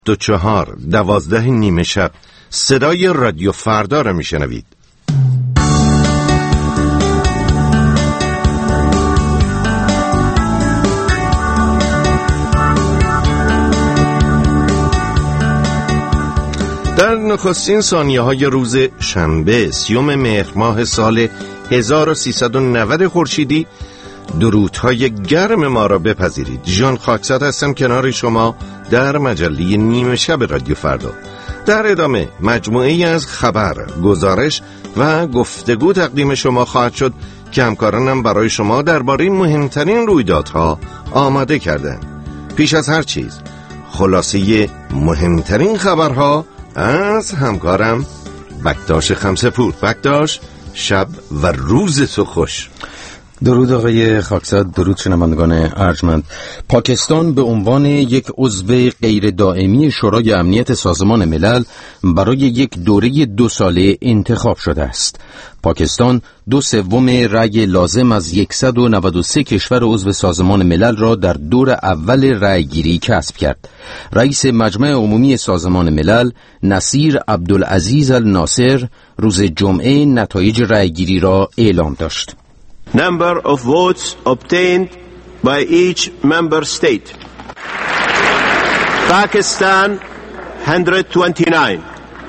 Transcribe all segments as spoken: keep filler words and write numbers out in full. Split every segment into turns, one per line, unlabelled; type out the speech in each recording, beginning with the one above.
دو چهار دوازده نیمه شب صدای رادیو فردا را میشنوید. در نخستین ثانیه های روز شنبه سیوم مهر ماه سال هزار و سیصد و نود خورشیدی درودهای گرم ما را بپذیرید. ژان خاکساد هستم کنار شما در مجله نیمه شب رادیو فردا. در ادامه مجموعه از خبر، گزارش و گفتگو تقدیم شما خواهد شد که همکارانم برای شما درباره مهمترین رویدادها آماده کردند. پیش از هر چیز خلاصه مهمترین خبرها از همکارم بکتاش خمسه‌پور. بکتاش، شب و روز تو خوش.
درود آقای خاکساد، درود شنوندگان ارجمند. پاکستان به عنوان یک عضو غیر دائمی شورای امنیت سازمان ملل برای یک دوره دو ساله انتخاب شده است. پاکستان دو سوم رأی لازم از صد و نود و سه کشور عضو سازمان ملل را در دور اول رأیگیری کسب کرد. رئیس مجمع عمومی سازمان ملل نصیر عبدالعزیز الناصر روز جمعه نتایج رأیگیری را اعلام داشت.
Number of votes obtained by each member state. Pakistan one hundred twenty-nine.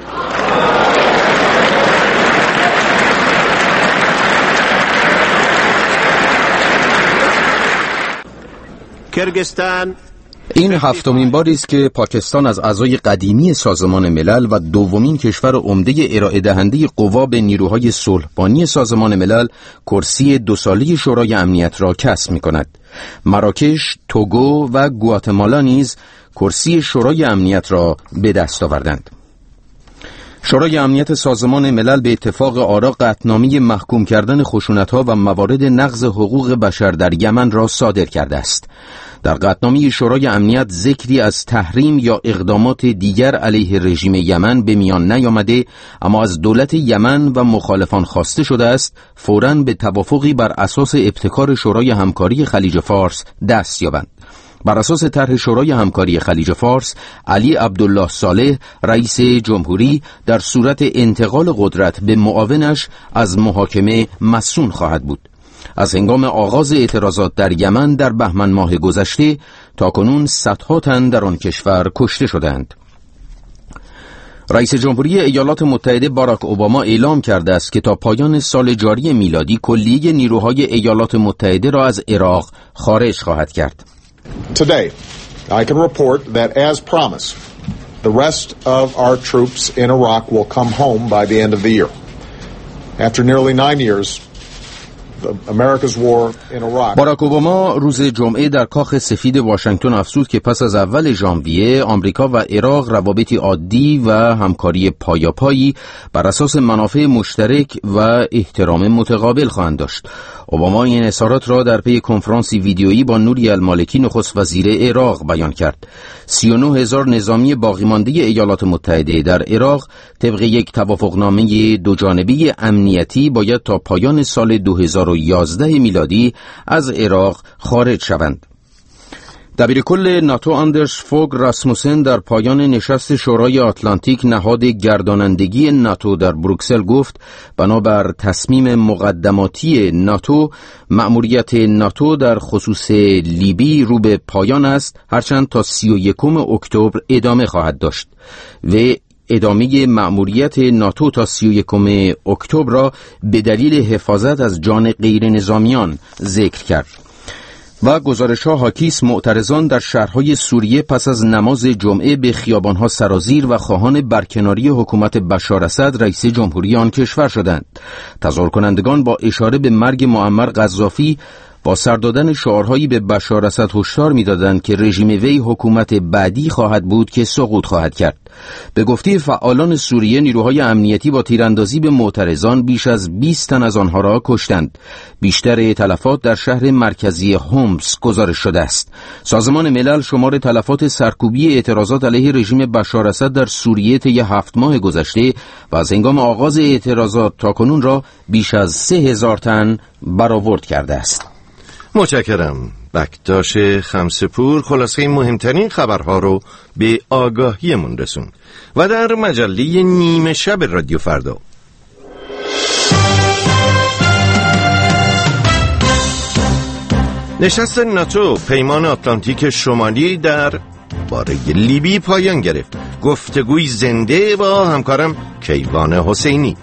Kyrgyzstan.
این هفتمین باری است که پاکستان از اعضای قدیمی سازمان ملل و دومین کشور عمده ارائه دهنده قوا به نیروهای صلحبانی سازمان ملل کرسی دو ساله شورای امنیت را کسب می‌کند. مراکش، توگو و گواتمالا نیز کرسی شورای امنیت را به دست آوردند. شورای امنیت سازمان ملل به اتفاق آرا قطعنامه محکوم کردن خشونت‌ها و موارد نقض حقوق بشر در یمن را صادر کرده است. در قطعنامه شورای امنیت ذکری از تحریم یا اقدامات دیگر علیه رژیم یمن به میان نیامده، اما از دولت یمن و مخالفان خواسته شده است فوراً به توافقی بر اساس ابتکار شورای همکاری خلیج فارس دست یابند. بر اساس طرح شورای همکاری خلیج فارس، علی عبدالله صالح رئیس جمهوری در صورت انتقال قدرت به معاونش از محاکمه مصون خواهد بود. از هنگام آغاز اعتراضات در یمن در بهمن ماه گذشته تاکنون صدها تن در آن کشور کشته شدند. رئیس جمهوری ایالات متحده باراک اوباما اعلام کرده است که تا پایان سال جاری میلادی کلیه نیروهای ایالات متحده را از عراق خارج خواهد کرد.
Today, I can report that as promised, the rest of our troops in Iraq will come home by the end of the year. After nearly nine years,
باراک اوباما روز جمعه در کاخ سفید واشنگتن افزود که پس از اول ژانویه آمریکا و عراق روابطی عادی و همکاری پایاپایی بر اساس منافع مشترک و احترام متقابل خواهند داشت. اوباما این اظهارات را در پی کنفرانسی ویدیویی با نوری المالکی نخست وزیر عراق بیان کرد. سی و نه هزار نظامی باقی مانده ایالات متحده در عراق طبق یک توافقنامه دوجانبه امنیتی باید تا پایان سال دو هزار و یازده میلادی از عراق خارج شوند. دبیرکل ناتو آندرس فوگ راسموسن در پایان نشست شورای آتلانتیک نهاد گردانندگی ناتو در بروکسل گفت بنابر تصمیم مقدماتی ناتو مأموریت ناتو در خصوص لیبی رو به پایان است، هرچند تا سی و یکم اکتبر ادامه خواهد داشت. و ادامه مأموریت ناتو تا سی و یکم اکتبر را به دلیل حفاظت از جان غیر نظامیان ذکر کرد. و گزارش‌ها حاکی است معترضان در شهرهای سوریه پس از نماز جمعه به خیابان‌ها سرازیر و خواهان برکناری حکومت بشار اسد رئیس جمهوری آن کشور شدند. تظاهر کنندگان با اشاره به مرگ معمر قذافی با سر دادن شعارهایی به بشار اسد هشدار می‌دادند که رژیم وی حکومت بعدی خواهد بود که سقوط خواهد کرد. به گفته فعالان سوریه نیروهای امنیتی با تیراندازی به معترضان بیش از بیست تن از آنها را کشتند. بیشتر تلفات در شهر مرکزی هومس گزارش شده است. سازمان ملل شمار تلفات سرکوبی اعتراضات علیه رژیم بشار اسد در سوریه طی هفت ماه گذشته و از هنگام آغاز اعتراضات تاکنون را بیش از سه هزار تن برآورد کرده است.
متشکرم. بکتاش خمسپور خلاصه مهمترین خبرها رو به آگاهیمون رسون و در مجله نیمه شب رادیو فردا نشست ناتو پیمان آتلانتیک شمالی در باره لیبی پایان گرفت. گفتگوی زنده با همکارم کیوان حسینی.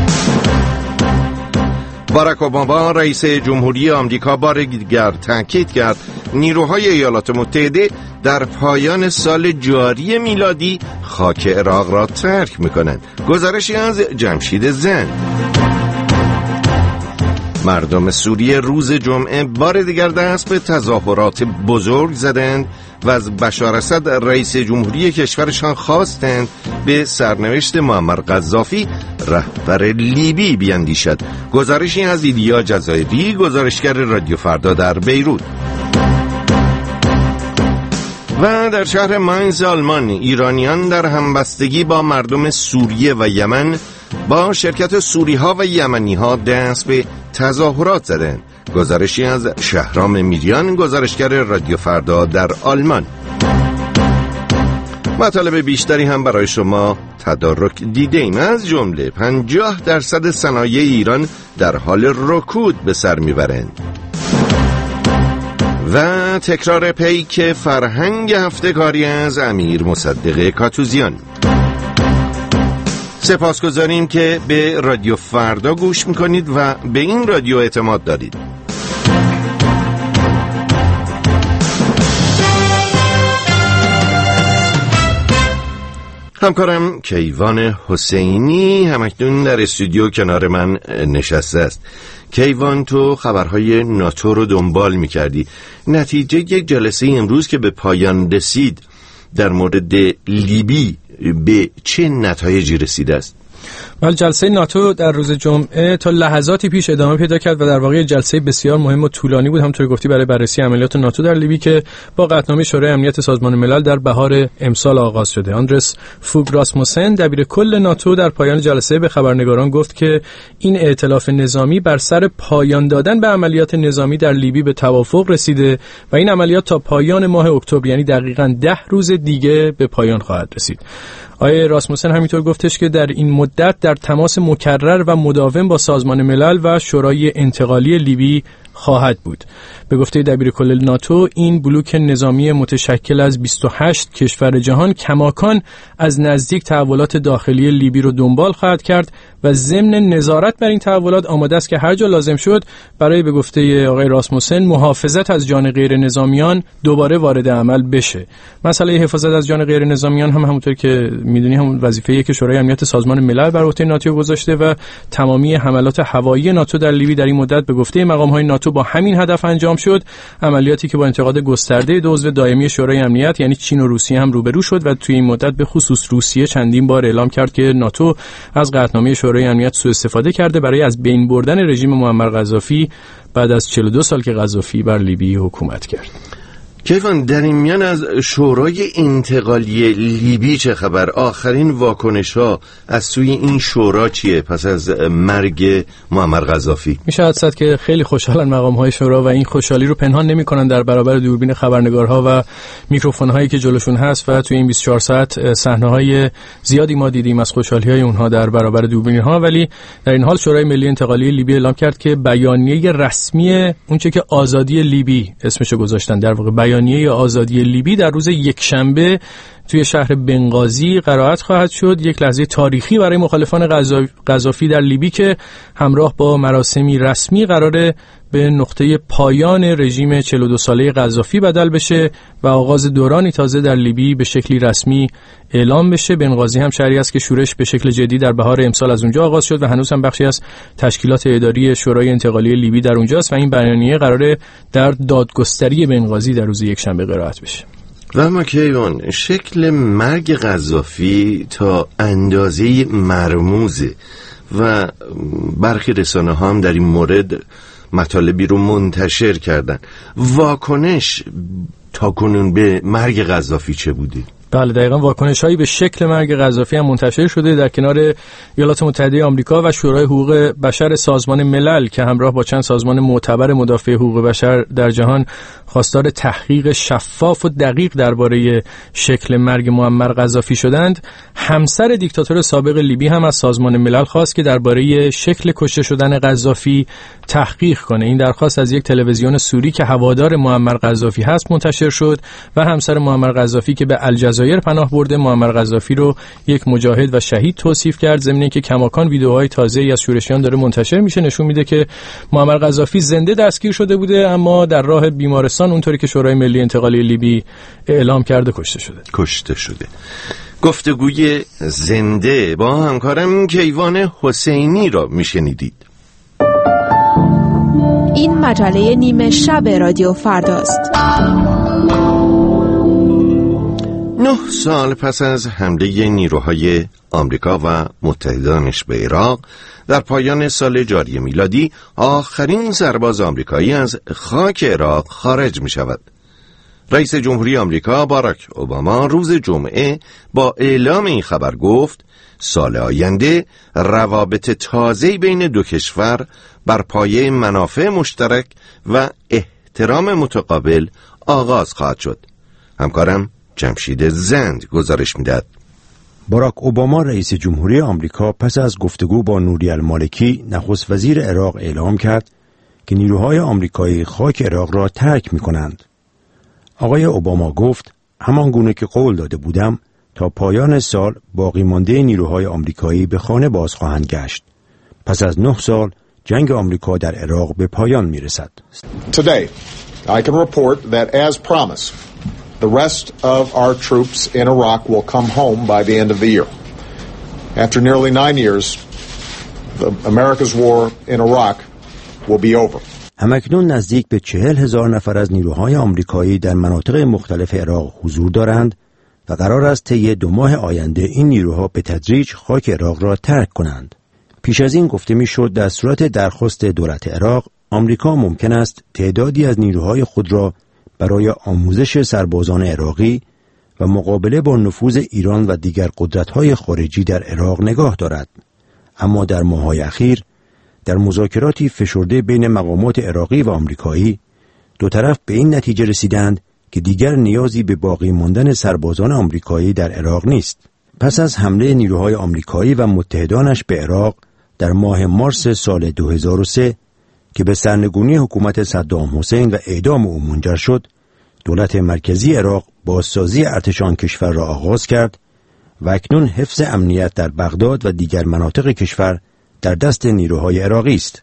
باراک اوباما رئیس جمهوری آمریکا بار دیگر تاکید کرد نیروهای ایالات متحده در پایان سال جاری میلادی خاک عراق را ترک میکنند. گزارشی از جمشید زند. مردم سوریه روز جمعه بار دیگر دست به تظاهرات بزرگ زدند و از بشار اسد رئیس جمهوری کشورشان خواستند به سرنوشت معمر قذافی رهبر لیبی بیندیشد. گزارشی از ایلیا جزایری، گزارشگر رادیو فردا در بیروت. و در شهر ماینز آلمان ایرانیان در همبستگی با مردم سوریه و یمن با شرکت سوری‌ها و یمنی‌ها دست به تظاهرات زدند. گزارشی از شهرام میریان، گزارشگر رادیو فردا در آلمان. مطالب بیشتری هم برای شما تدارک دیدیم، از جمله پنجاه درصد صنایع ایران در حال رکود به سر میبرند و تکرار پیک فرهنگ هفته‌کاری از امیر مصدق کاتوزیان. سپاسگزاریم که به رادیو فردا گوش میکنید و به این رادیو اعتماد دارید. همکارم کیوان حسینی همکنون در استودیو کنار من نشسته است. کیوان، تو خبرهای ناتو رو دنبال میکردی. نتیجه یک جلسه امروز که به پایان رسید در مورد لیبی به چه نتایجی رسیده است؟
ولی جلسه ناتو در روز جمعه تا لحظاتی پیش ادامه پیدا کرد و در واقع جلسه بسیار مهم و طولانی بود، همونطور گفتی، برای بررسی عملیات ناتو در لیبی که با قطعنامه شورای امنیت سازمان ملل در بهار امسال آغاز شده. آندرس فوگ راسموسن، دبیر کل ناتو، در پایان جلسه به خبرنگاران گفت که این ائتلاف نظامی بر سر پایان دادن به عملیات نظامی در لیبی به توافق رسیده و این عملیات تا پایان ماه اکتبر، یعنی دقیقاً ده روز دیگه، به پایان خواهد رسید. آقای راسموسن همینطور گفتش که در این مدت در تماس مکرر و مداوم با سازمان ملل و شورای انتقالی لیبی خواهد بود. به گفته دبیر کل ناتو، این بلوک نظامی متشکل از بیست و هشت کشور جهان کماکان از نزدیک تحولات داخلی لیبی رو دنبال خواهد کرد و ضمن نظارت بر این تحولات آماده است که هر جا لازم شد برای، به گفته آقای راسموسن، محافظت از جان غیر نظامیان دوباره وارد عمل بشه. مسئله حفاظت از جان غیر نظامیان هم همونطور که میدونی هم وظیفه‌ایه که شورای امنیت سازمان ملل بر عهده ناتو گذاشته و تمامی حملات هوایی ناتو در لیبی در این مدت به گفته مقام‌های ناتو با همین هدف انجام شد. عملیاتی که با انتقاد گسترده دو عضو دائمی شورای امنیت یعنی چین و روسیه هم روبرو شد و توی این مدت به خصوص روسیه چندین بار اعلام کرد که ناتو از قطعنامه شورای امنیت سوء استفاده کرده برای از بین بردن رژیم معمر قذافی بعد از چهل و دو سال که قذافی بر لیبی حکومت کرد.
کیوان، در این میان از شورای انتقالی لیبی چه خبر؟ آخرین واکنش ها از سوی این شورا چیه پس از مرگ معمر قذافی؟ میشه
حدس زد که خیلی خوشحالن مقام های شورا و این خوشحالی رو پنهان نمی‌کنن در برابر دوربین خبرنگارها و میکروفون هایی که جلوشون هست و توی این بیست و چهار ساعت صحنه های زیادی ما دیدیم از خوشحالی های اونها در برابر دوربین ها. ولی در این حال شورای ملی انتقالی لیبی اعلام کرد که بیانیه رسمی اونچه که آزادی لیبی اسمشو گذاشتن، در واقع بیانیه آزادی لیبی، در روز یکشنبه توی شهر بنغازی قرائت خواهد شد. یک لحظه تاریخی برای مخالفان قذافی در لیبی که همراه با مراسمی رسمی قراره به نقطه پایان رژیم چهل و دو ساله قذافی بدل بشه و آغاز دورانی تازه در لیبی به شکلی رسمی اعلام بشه. بنغازی هم شهری است که شورش به شکل جدی در بهار امسال از اونجا آغاز شد و هنوز هم بخشی از تشکیلات اداری شورای انتقالی لیبی در اونجاست و این بیانیه قراره در دادگستری بنغازی در روز یکشنبه قرائت بشه.
و اما کیوان، شکل مرگ قذافی تا اندازه مرموزه و برخی رسانه ها هم در این مورد مطالبی رو منتشر کردن. واکنش تا کنون به مرگ قذافی چه بوده؟
بله دقیقاً واکنش‌هایی به شکل مرگ قذافی هم منتشر شده در کنار ایالات متحده آمریکا و شورای حقوق بشر سازمان ملل که همراه با چند سازمان معتبر مدافع حقوق بشر در جهان خواستار تحقیق شفاف و دقیق درباره شکل مرگ معمر قذافی شدند. همسر دیکتاتور سابق لیبی هم از سازمان ملل خواست که درباره شکل کشته شدن قذافی تحقیق کنه. این درخواست از یک تلویزیون سوری که هوادار معمر قذافی هست منتشر شد و همسر معمر قذافی که به الجزایر پناه برده معمر قذافی رو یک مجاهد و شهید توصیف کرد، ضمن اینکه کماکان ویدیوهای تازه‌ای از شورشیان داره منتشر میشه نشون میده که معمر قذافی زنده دستگیر شده بوده اما در راه بیمارستان اونطوری که شورای ملی انتقالی لیبی اعلام کرده کشته شده.
کشته شده. گفتگوی زنده با همکارم کیوان حسینی را میشنیدید.
این مجله نیمه شب رادیو فرداست.
نه سال پس از حمله نیروهای آمریکا و متحدانش به عراق در پایان سال جاری میلادی آخرین سرباز آمریکایی از خاک عراق خارج می شود. رئیس جمهوری آمریکا باراک اوباما روز جمعه با اعلام این خبر گفت سال آینده روابط تازه‌ای بین دو کشور بر پایه منافع مشترک و احترام متقابل آغاز خواهد شد. همکارم جمشید زند گزارش میدهد.
باراک اوباما رئیس جمهوری آمریکا پس از گفتگو با نوری المالکی نخست وزیر عراق اعلام کرد که نیروهای آمریکایی خاک عراق را ترک می‌کنند. آقای اوباما گفت همان گونه که قول داده بودم تا پایان سال باقی مانده نیروهای آمریکایی به خانه باز خواهند گشت. پس از نه سال جنگ آمریکا در عراق به پایان می‌رسد.
Today, I can report that as promised, the rest of our troops in Iraq will come home by the end of the year. After nearly nine years, the America's war in Iraq will be over.
همکنون نزدیک به چهل هزار نفر از نیروهای آمریکایی در مناطق مختلف عراق حضور دارند و قرار است طی دو ماه آینده این نیروها به تدریج خاک عراق را ترک کنند. پیش از این گفته میشد در صورت درخواست دولت عراق، آمریکا ممکن است تعدادی از نیروهای خود را برای آموزش سربازان عراقی و مقابله با نفوذ ایران و دیگر قدرت‌های خارجی در عراق نگاه دارد. اما در ماه‌های اخیر در مذاکراتی فشرده بین مقامات عراقی و آمریکایی دو طرف به این نتیجه رسیدند که دیگر نیازی به باقی ماندن سربازان آمریکایی در عراق نیست. پس از حمله نیروهای آمریکایی و متحدانش به عراق در ماه مارس سال دو هزار و سه که به سرنگونی حکومت صدام حسین و اعدام او منجر شد، دولت مرکزی عراق بازسازی ارتش آن کشور را آغاز کرد و اکنون حفظ امنیت در بغداد و دیگر مناطق کشور در دست نیروهای عراقی است.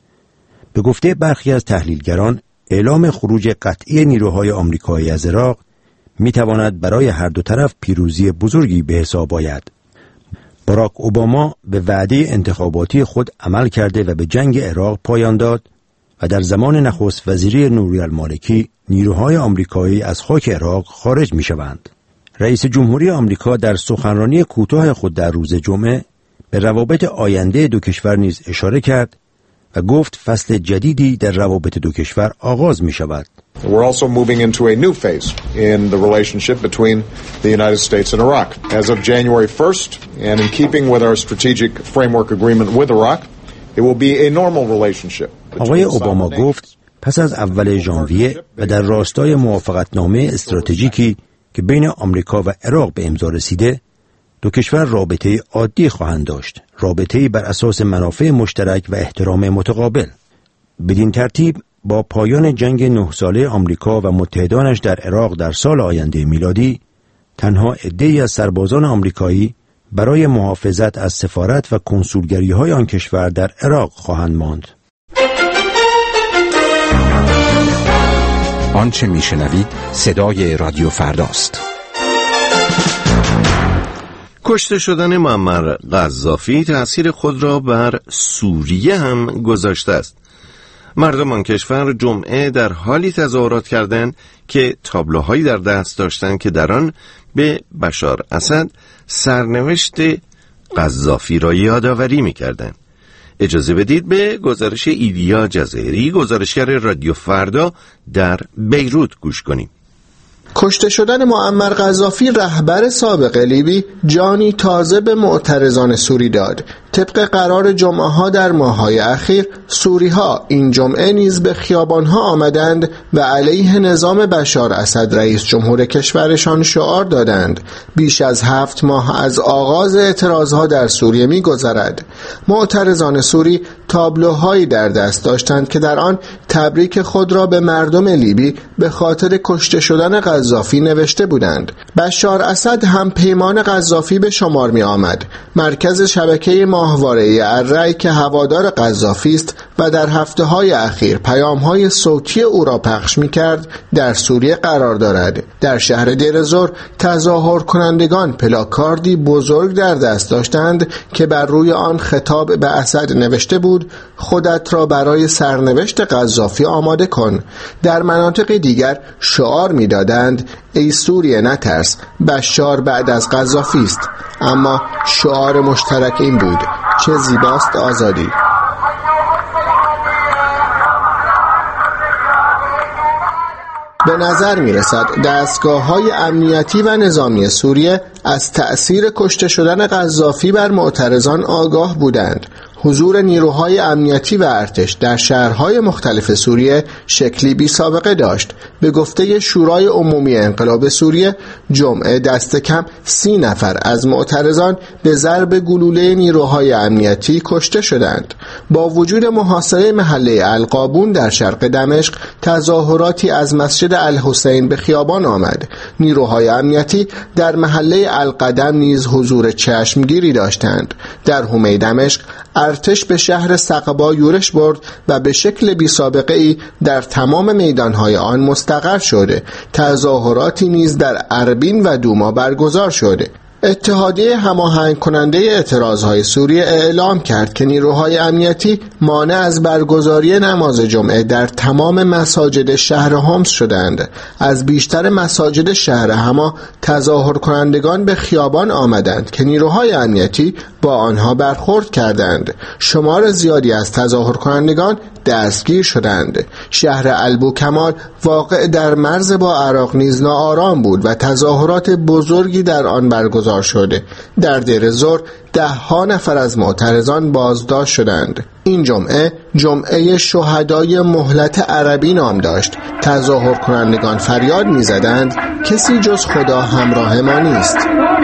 به گفته برخی از تحلیلگران، اعلام خروج قطعی نیروهای آمریکایی از عراق میتواند برای هر دو طرف پیروزی بزرگی به حساب آید. باراک اوباما به وعده انتخاباتی خود عمل کرده و به جنگ عراق پایان داد و در زمان نخست وزیری نوری المالکی نیروهای آمریکایی از خاک عراق خارج می شوند. رئیس جمهوری آمریکا در سخنرانی کوتاه خود در روز جمعه به روابط آینده دو کشور نیز اشاره کرد و گفت فصل جدیدی در روابط دو کشور آغاز می شود.
We're also moving into a new phase in the relationship between the United States and Iraq. As of January first, and in keeping with our strategic framework agreement with Iraq, it will be a normal relationship.
آقای اوباما گفت پس از اول ژانویه و در راستای موافقتنامه استراتژیکی که بین آمریکا و عراق به امضا رسیده، دو کشور رابطه عادی خواهند داشت، رابطه‌ای بر اساس منافع مشترک و احترام متقابل. بدین ترتیب با پایان جنگ نه ساله آمریکا و متحدانش در عراق در سال آینده میلادی، تنها عده‌ای از سربازان آمریکایی برای محافظت از سفارت و کنسولگری‌های آن کشور در عراق خواهند ماند.
آنچه میشنوید صدای رادیو فرداست.
کشته شدن معمر قذافی تأثیر خود را بر سوریه هم گذاشته است. مردم آن کشور جمعه در حالی تظاهرات کردند که تابلوهایی در دست داشتند که در آن به بشار اسد سرنوشت قذافی را یادآوری می‌کردند. اجازه بدید به گزارش ایلیا جزایری، گزارشگر رادیو فردا در بیروت گوش کنیم.
کشته شدن معمر قذافی رهبر سابق لیبی جانی تازه به معترضان سوری داد. طبق قرار جمعه ها در ماه‌های اخیر، سوری ها این جمعه نیز به خیابان ها آمدند و علیه نظام بشار اسد رئیس جمهور کشورشان شعار دادند. بیش از هفت ماه از آغاز اعتراض ها در سوریه می گذرد. معترضان سوری تابلوهایی در دست داشتند که در آن تبریک خود را به مردم لیبی به خاطر کشته شدن قذافی نوشته بودند. بشار اسد هم پیمان قذافی به شمار می آمد. مرکز شبکه ماهواره الرأی که هوادار قذافی است و در هفته‌های اخیر پیام‌های صوتی او را پخش می‌کرد، در سوریه قرار دارد. در شهر دیر زور تظاهر کنندگان پلاکاردی بزرگ در دست داشتند که بر روی آن خطاب به اسد نوشته بود: خودت را برای سرنوشت قذافی آماده کن. در مناطق دیگر شعار می‌دادند: ای سوریه نترس، بشار بعد از قذافی است. اما شعار مشترک این بود: چه زیباست آزادی. به نظر می رسد دستگاه‌های امنیتی و نظامی سوریه از تأثیر کشته شدن قذافی بر معترضان آگاه بودند. حضور نیروهای امنیتی و ارتش در شهرهای مختلف سوریه شکلی بی سابقه داشت. به گفته شورای عمومی انقلاب سوریه، جمعه دست کم سی نفر از معترضان به ضرب گلوله نیروهای امنیتی کشته شدند. با وجود محاصره محله القابون در شرق دمشق، تظاهراتی از مسجد الحسین به خیابان آمد. نیروهای امنیتی در محله القدم نیز حضور چشمگیری داشتند. در حومه دمشق ارتش به شهر سقبا یورش برد و به شکل بی سابقه ای در تمام میدانهای آن مستقر شده. تظاهراتی نیز در اربین و دوما برگزار شده. اتحادیه هماهنگ کننده اعتراضهای سوریه اعلام کرد که نیروهای امنیتی مانع از برگزاری نماز جمعه در تمام مساجد شهر حمص شدند. از بیشتر مساجد شهر حما تظاهر کنندگان به خیابان آمدند که نیروهای امنیتی با آنها برخورد کردند. شمار زیادی از تظاهر کنندگان دستگیر شدند. شهر البوکمال واقع در مرز با عراق نیز ناآرام بود و تظاهرات بزرگی در آن برگزار شده. در دیر زور ده ها نفر از معترضان بازداشت شدند. این جمعه جمعه شهدای مهلت عربی نام داشت. تظاهر کنندگان فریاد می زدند: کسی جز خدا همراه ما نیست.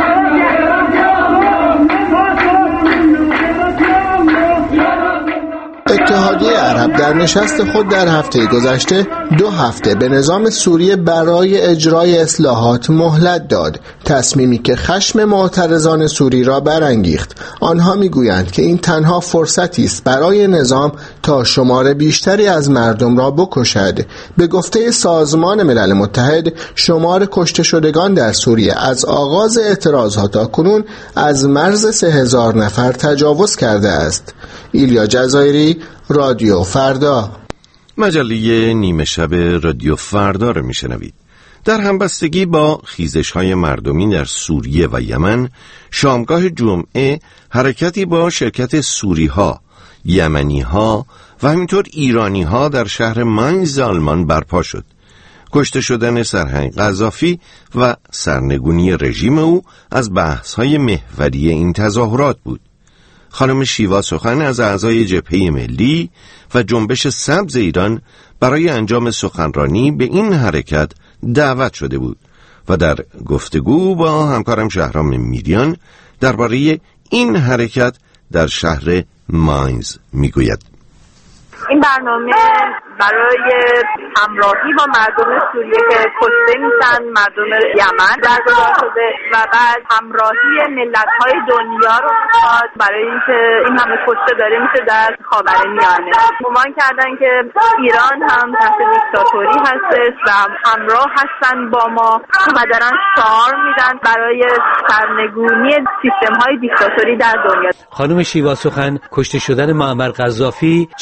اتحادیه عرب در نشست خود در هفته گذشته دو هفته به نظام سوریه برای اجرای اصلاحات مهلت داد، تصمیمی که خشم معترضان سوری را برانگیخت. آنها میگویند که این تنها فرصتی است برای نظام تا شمار بیشتری از مردم را بکشد. به گفته سازمان ملل متحد، شمار کشته شدگان در سوریه از آغاز اعتراضات تا کنون از مرز سه هزار نفر تجاوز کرده است. ایلیا جزایری، رادیو فردا.
مجله نیمه شب رادیو فردا رو میشنوید. در همبستگی با خیزش‌های مردمی در سوریه و یمن، شامگاه جمعه حرکتی با شرکت سوری‌ها، یمنی‌ها و همینطور ایرانی‌ها در شهر ماینز آلمان برپا شد. کشته شدن سرهنگ قذافی و سرنگونی رژیم او از بحث‌های محوری این تظاهرات بود. خانم شیوا سخن از اعضای جبهه ملی و جنبش سبز ایران برای انجام سخنرانی به این حرکت دعوت شده بود و در گفتگو با همکارم شهرام میریان درباره این حرکت در شهر ماینز میگوید.
این برنامه برای همراهی با مردم سوریه که کشته میشن، مردم یمن برگزار شده و بعد همراهی ملت‌های دنیا رو میخواد برای اینکه این همه کشته داره میشه در خاورمیانه. گمان کردن که ایران هم تحت دیکتاتوری هستش و همراه هستن با ما و دارن شعار میدن برای سرنگونی سیستم‌های دیکتاتوری در دنیا.
خانم شیوا سخن، کشته شدن معمر قذافی چه با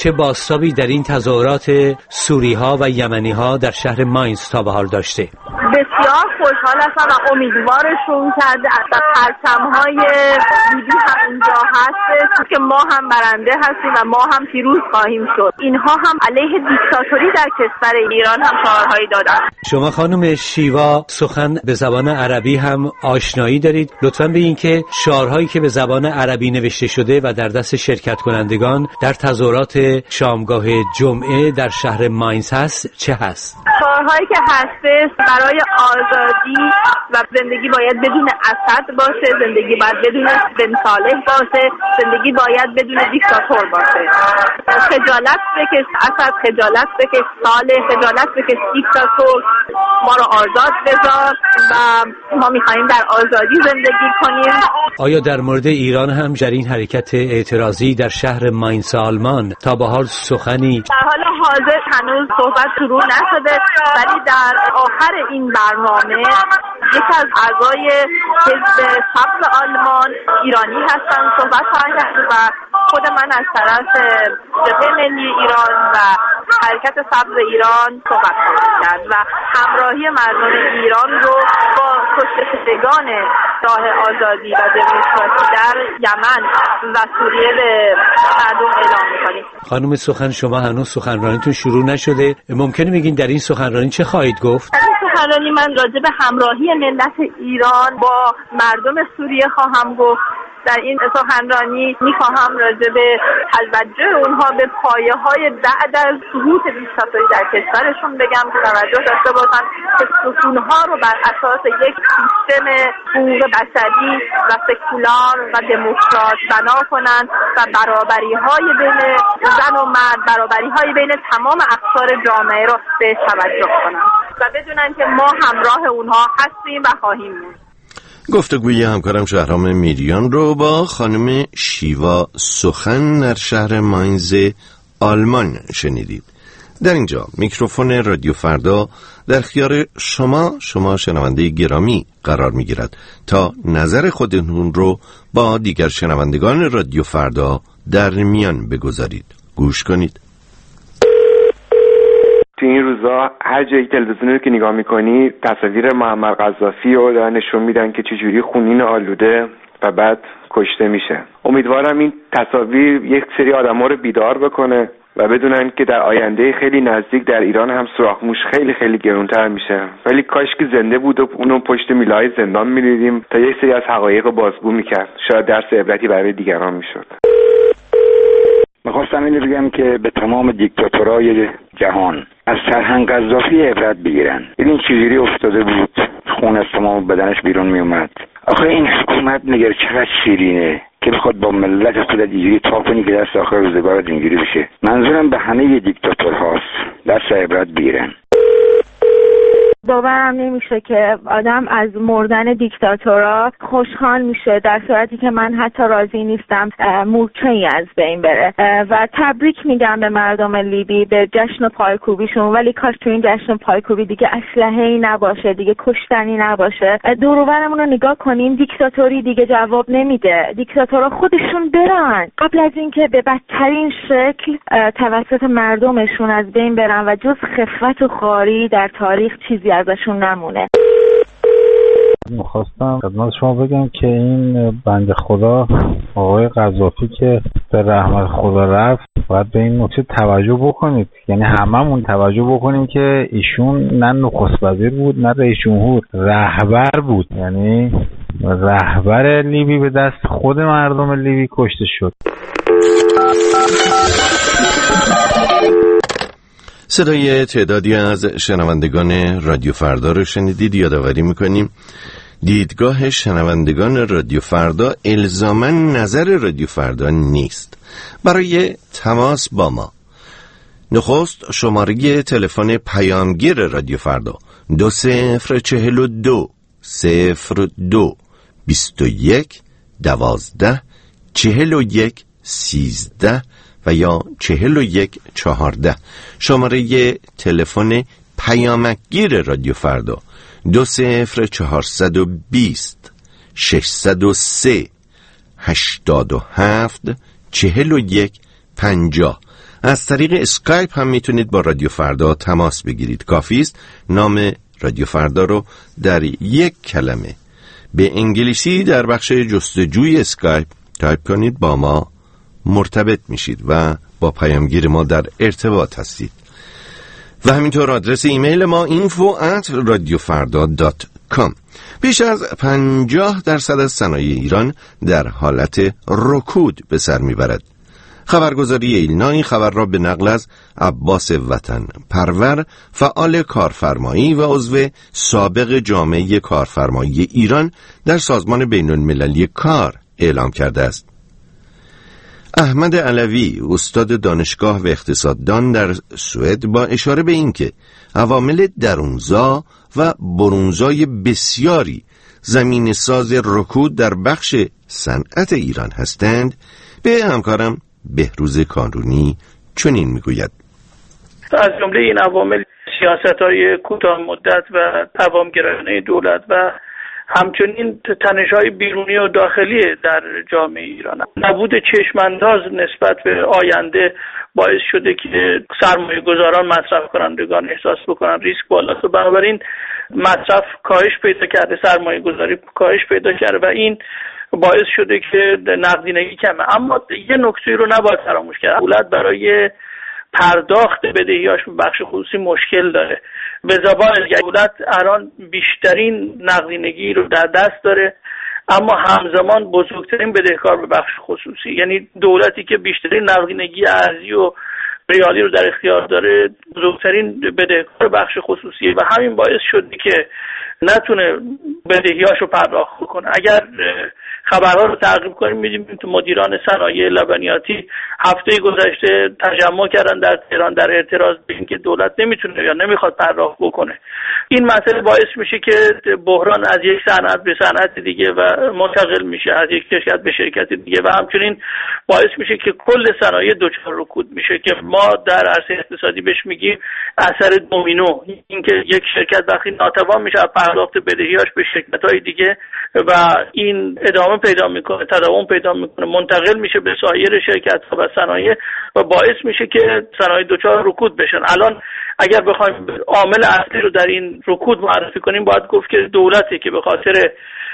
بازتابی در این تظاهرات سوری‌ها و یمنی‌ها در شهر ماینز تا به حال داشته؟
بسیار خوشحال هستم و امیدوارشون کرده از پرچم‌های لیبی هم اینجا هست که ما هم برنده هستیم و ما هم پیروز خواهیم شد. اینها هم علیه دیکتاتوری در کشور ایران هم شعارهایی دادن.
شما خانم شیوا سخن به زبان عربی هم آشنایی دارید. لطفاً بگین که شعارهایی که به زبان عربی نوشته شده و در دست شرکت کنندگان در تظاهرات شامگاه جمعه در شهر ماینز هست چه هست؟
شعارهایی که هستش برای آزادی و زندگی باید بدون اسد باشه، زندگی باید بدون بن صالح باشه، زندگی باید بدون دیکتاتور باشه. خجالت بکش اسد، خجالت بکش صالح، خجالت بکش دیکتاتور، ما رو آزاد بذار و ما میخواییم در آزادی زندگی کنیم.
آیا در مورد ایران هم در این حرکت اعتراضی در شهر ماینز آلمان تا به حال سخنی؟
در حال حاضر هنوز صحبت شروع نشده، ولی در آخر این برنامه یکی از اعضای حزب سبز آلمان ایرانی هستن صحبت خواهند کرد و خود من از طرف جبهه ملی ایران و حرکت سبز ایران صحبت خواهم کرد و همراهی مردم ایران رو با کشته شدگان راه آزادی و دموکراسی در یمن و سوریه به مردم اعلام می‌کنیم.
خانم سخن شما هنوز سخنرانیتون شروع نشده، ممکنه بگین در این سخنرانی چه خواهید گفت؟
در این سخنرانی من راجع به همراهی ملت ایران با مردم سوریه خواهم گفت. در این سخنرانی میخواهم راجع به توجه اونها به پایه‌های بعد از سقوط دیکتاتوری در کشورشون بگم که توجه داشته باشن که ستونها رو بر اساس یک سیستم حقوق بشری و سکولار و دموکرات بنا کنن و برابری‌های بین زن و مرد، برابری‌های بین تمام اقشار جامعه رو بهش توجه کنن و بدونن که ما همراه اونها هستیم و خواهیم بود.
گفتگوی همکارم شهرام میریان رو با خانم شیوا سخن در شهر ماینز آلمان شنیدید. در اینجا میکروفون رادیو فردا در اختیار شما شما شنونده گرامی قرار میگیرد تا نظر خودتون رو با دیگر شنوندگان رادیو فردا در میان بگذارید. گوش کنید.
تو این روزا هر جایی تلویزیون رو که نگاه میکنی تصاویر معمر قذافی رو نشون میدن که چجوری خونین آلوده و بعد کشته میشه. امیدوارم این تصاویر یک سری آدم‌ها رو بیدار بکنه و بدونن که در آینده خیلی نزدیک در ایران هم سوراخ موش خیلی خیلی گرونتر میشه. ولی کاش که زنده بود و اونو پشت میله‌های زندان می‌دیدیم تا یک سری از حقایق رو بازگو میکرد. شاید درس عبرتی برای دیگران میشد.
میخواستم اینو بگم که به تمام دیکتاتورهای جهان از سرهنگ قذافی عبرت بگیرن. این چیزی افتاده بود، خون از تمام بدنش بیرون میومد. آخه این حکومت نگر چقدر شیرینه که بخواد با ملت خودت اینجوری تا کنی که دست آخر روزگارت اینجوری بشه. منظورم به همه دیکتاتورهاست، دست عبرت بگیرن.
باورم نمیشه که آدم از مردن دیکتاتورها خوشحال میشه در صورتی که من حتی راضی نیستم مورچه‌ای از بین بره و تبریک میگم به مردم لیبی به جشن پایکوبیشون، ولی کاش تو این جشن پایکوبی دیگه اسلحه‌ای نباشه، دیگه کشتنی نباشه. دور و برمون رو نگاه کنیم، دیکتاتوری دیگه جواب نمیده. دیکتاتورها خودشون برن قبل از اینکه به بدترین شکل توسط مردمشون از بین برن و جز خفت و خواری در تاریخ چیزی ازشون نمونه.
میخواستم خدمت شما بگم که این بنده خدا آقای قذافی که به رحمت خدا رفت باید به این نکته توجه بکنید، یعنی هممون توجه بکنیم که ایشون نه نخست وزیر بود نه رئیس جمهور، رهبر بود. یعنی رهبر لیبی به دست خود مردم لیبی کشته شد.
صدای تعدادی از شنوندگان رادیو فردا رو شنیدید. یادآوری میکنیم دیدگاه شنوندگان رادیو فردا الزاماً نظر رادیو فردا نیست. برای تماس با ما نخست شماره تلفن پیامگیر رادیو فردا دو صفر چهل و دو صفر دو بیست و یک دوازده چهل و یک سیزده و یا چهل و یک چهارده. شماره تلفن پیامگیر رادیو فردا دو صفر چهارصد و بیست ششصد و سه هشتاد و هفت چهل و یک پنجاه. از طریق اسکایپ هم میتونید با رادیو فردا تماس بگیرید. کافی است نام رادیو فردا رو در یک کلمه به انگلیسی در بخش جستجوی اسکایپ تایپ کنید، با ما مرتبط میشید و با پیامگیر ما در ارتباط هستید. و همینطور آدرس ایمیل ما اینفو ات رادیو فردا دات کام. بیش از پنجاه درصد از صنایع ایران در حالت رکود به سر میبرد. خبرگزاری ایلنا خبر را به نقل از عباس وطن پرور، فعال کارفرمایی و عضو سابق جامعه کارفرمایی ایران در سازمان بین المللی کار اعلام کرده است. احمد علوی استاد دانشگاه و اقتصاددان در سوئد با اشاره به اینکه عوامل درونزا و برونزای بسیاری زمین ساز رکود در بخش صنعت ایران هستند، به همکارم بهروز کانرونی چنین میگوید:
از جمله این عوامل سیاست‌های کوتاه مدت و توامگرایانه دولت و همچنین تنش‌های بیرونی و داخلی در جامعه ایران، نبود چشم‌انداز نسبت به آینده باعث شده که سرمایه گذاران مصرف کنندگان احساس بکنن ریسک بالاست و بنابراین مصرف کاهش پیدا کرده، سرمایه گذاری کاهش پیدا کرده و این باعث شده که نقدینگی کمه. اما یه نکته رو نباید فراموش کرد، دولت برای پرداخت بدهیاش به بخش خصوصی مشکل داره. به زبان دولت الان بیشترین نقدینگی رو در دست داره اما همزمان بزرگترین بدهکار به بخش خصوصی، یعنی دولتی که بیشترین نقدینگی ارزی و ریالی رو در اختیار داره بزرگترین بدهکار بخش خصوصی و همین باعث شده که نتونه بدهیاش رو پرداخت کنه. اگر خبرها رو تعقیب کنیم می‌بینیم که مدیران صنایع لبنیاتی هفته گذشته تجمع کردن در تهران در اعتراض به اینکه دولت نمیتونه یا نمیخواد پرداخت بکنه. این مسئله باعث میشه که بحران از یک صنعت به صنعت دیگه و منتقل میشه، از یک شرکت به شرکت دیگه و همچنین باعث میشه که کل صنایع دچار رکود میشه که ما در عرصه اقتصادی بهش میگیم اثر دومینو، اینکه یک شرکت وقتی ناتوان میشه پرداخت بدهیاش به شرکت‌های دیگه و این ادامه پیدا میکنه، تداوم پیدا میکنه، منتقل میشه به سایر شرکت‌ها و صنایع و باعث میشه که صنایع دچار رکود بشن. الان اگر بخوایم عامل اصلی رو در این رکود معرفی کنیم باید گفت که دولتی که به خاطر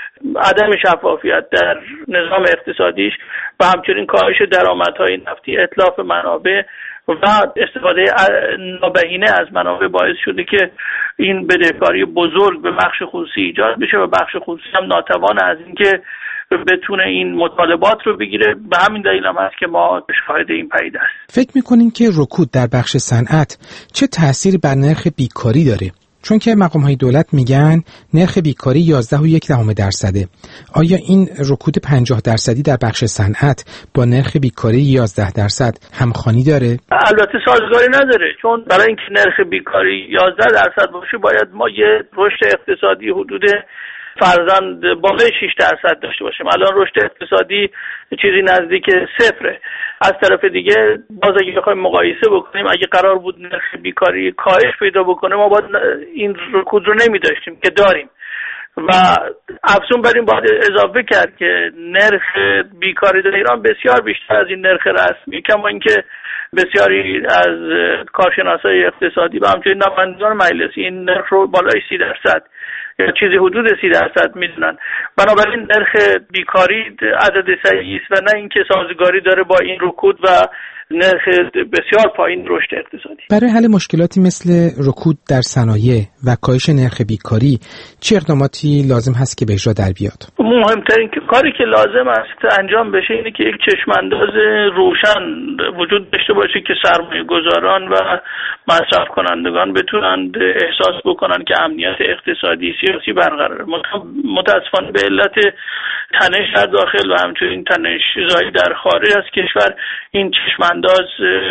عدم شفافیت در نظام اقتصادیش و همچنین کاهش درآمدهای نفتی، اتلاف منابع و استفاده نابهینه از منابع باعث شده که این بدهکاری بزرگ به بخش خصوصی ایجاد بشه و بخش خصوصی هم ناتوان از اینکه بتونه این مطالبات رو بگیره. به همین دلیل هم هست که ما شاهد این پدیده است.
فکر می‌کنین که رکود در بخش صنعت چه تأثیری بر نرخ بیکاری داره؟ چون که مقام‌های دولت میگن نرخ بیکاری یازده و یک دهم درصده. آیا این رکود پنجاه درصدی در بخش صنعت با نرخ بیکاری یازده درصد همخوانی داره؟
البته سازگاری نداره، چون برای اینکه نرخ بیکاری یازده درصد باشه باید ما یه رشد اقتصادی حدود فرضاً بالای شش درصد داشته باشیم. الان رشد اقتصادی چیزی نزدیک صفره. از طرف دیگه باز اگه بخوایم مقایسه بکنیم، اگه قرار بود نرخ بیکاری کاهش پیدا بکنه ما باید این رکود رو نمی داشتیم که داریم و افزون بر این باید اضافه کرد که نرخ بیکاری در ایران بسیار بیشتر از این نرخ رسمی، کما اینکه بسیاری از کارشناسای اقتصادی و همچنین نمایندگان مجلسی این نرخ رو بالای سی درصد یا چیزی حدود سی درصد میدونن. بنابراین نرخ بیکاری عدد صحیحی است و نه اینکه سازگاری داره با این رکود و نرخ بسیار پایین رشد اقتصادی.
برای حل مشکلاتی مثل رکود در صنایع و کاهش نرخ بیکاری چه اقداماتی لازم هست که به اجرا در بیاد؟
مهمترین کاری که لازم است انجام بشه اینه که یک چشمانداز روشن وجود داشته باشه که سرمایه گذاران و مصرف کنندگان بتونند احساس بکنن که امنیت اقتصادی سیاسی برقراره. متاسفانه به علت تنش در داخل و همچنین تنش‌زایی در خارج از کشور این چشمانداز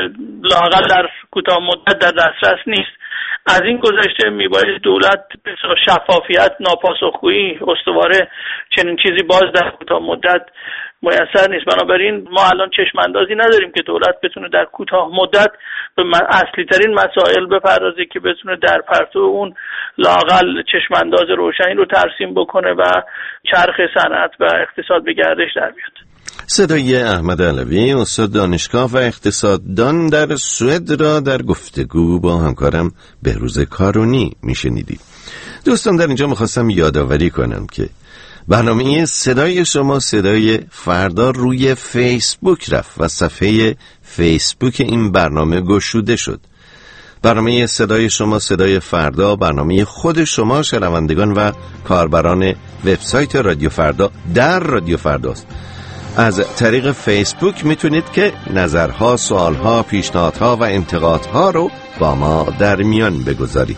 لااقل در کوتاه مدت در دسترس نیست. از این گذشته میباید دولت شفافیت، ناپاسخگویی استواره چنین چیزی باز در کوتاه مدت میسر نیست. بنابراین ما الان چشماندازی نداریم که دولت بتونه در کوتاه مدت به اصلی ترین مسائل بپردازه که بتونه در پرتو اون لااقل چشمانداز روشنی رو ترسیم بکنه و چرخ صنعت و اقتصاد به گردش در بیاد.
صدای احمد علوی، استاد دانشگاه و اقتصاددان در سوئد را در گفتگو با همکارم بهروز کارونی میشنیدید. دوستان، در اینجا میخواستم یادآوری کنم که برنامه صدای شما صدای فردا روی فیسبوک رفت و صفحه فیسبوک این برنامه گشوده شد. برنامه صدای شما صدای فردا برنامه خود شما شنوندگان و کاربران وبسایت رادیو فردا در رادیو فرداست. از طریق فیسبوک میتونید که نظرها، سوالها، پیشنهادها و انتقادها رو با ما در میان بگذارید.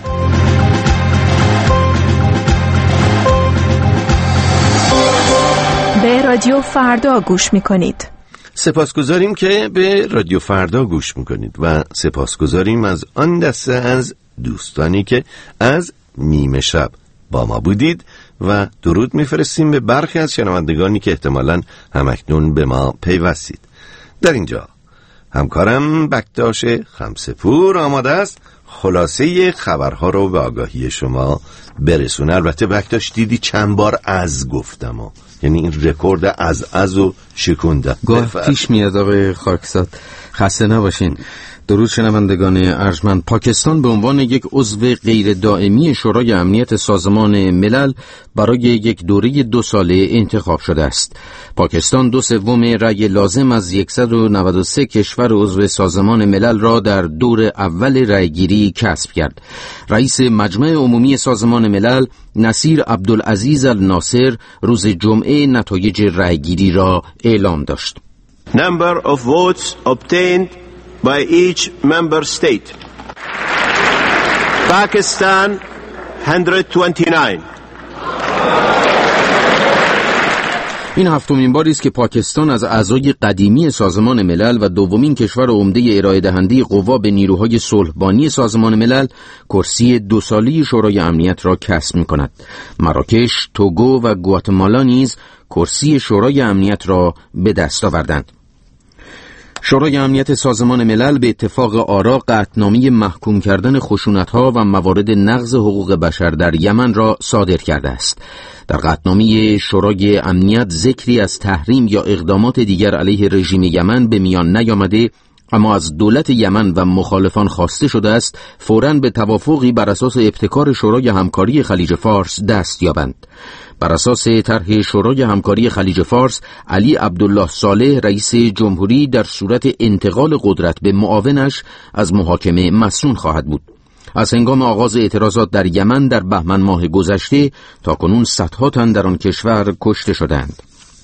به رادیو فردا گوش میکنید.
سپاسگزاریم که به رادیو فردا گوش میکنید و سپاسگزاریم از آن دسته از دوستانی که از نیمه شب با ما بودید و درود میفرستیم به برخی از شنوندگانی که احتمالاً همکنون به ما پیوستید. در اینجا همکارم بکتاش خمسه‌پور آماده است خلاصه خبرها رو به آگاهی شما برسونه. البته بکتاش دیدی چند بار از گفتم و یعنی این رکورد از از و شکونده
گاه پیش میاد آقای خاکساد. خسته نباشین. درود شنوندگان ارجمند. پاکستان به عنوان یک عضو غیر دائمی شورای امنیت سازمان ملل برای یک دوره دو ساله انتخاب شده است. پاکستان دو سوم رأی لازم از صد و نود و سه کشور عضو سازمان ملل را در دور اول رأیگیری کسب کرد. رئیس مجمع عمومی سازمان ملل نصیر عبدالعزیز الناصر روز جمعه نتایج رأیگیری را اعلام داشت.
Number of votes obtained by each member state. Pakistan one hundred twenty-nine.
این هفتمین باری است که پاکستان از اعضای قدیمی سازمان ملل و دومین کشور عمده ارائه دهنده قوا به نیروهای صلحبانی سازمان ملل کرسی دو ساله شورای امنیت را کسب می‌کند. مراکش، توگو و گواتمالا نیز کرسی شورای امنیت را به دست آوردند. شورای امنیت سازمان ملل به اتفاق آرا قطعنامه محکوم کردن خشونت‌ها و موارد نقض حقوق بشر در یمن را صادر کرده است. در قطعنامه شورای امنیت ذکری از تحریم یا اقدامات دیگر علیه رژیم یمن به میان نیامده، اما از دولت یمن و مخالفان خواسته شده است فوراً به توافقی بر اساس ابتکار شورای همکاری خلیج فارس دست یابند. بر اساس طرح شورای همکاری خلیج فارس، علی عبدالله صالح رئیس جمهوری در صورت انتقال قدرت به معاونش از محاکمه مصون خواهد بود. از هنگام آغاز اعتراضات در یمن در بهمن ماه گذشته تا کنون صدها تن در آن کشور کشته شدند.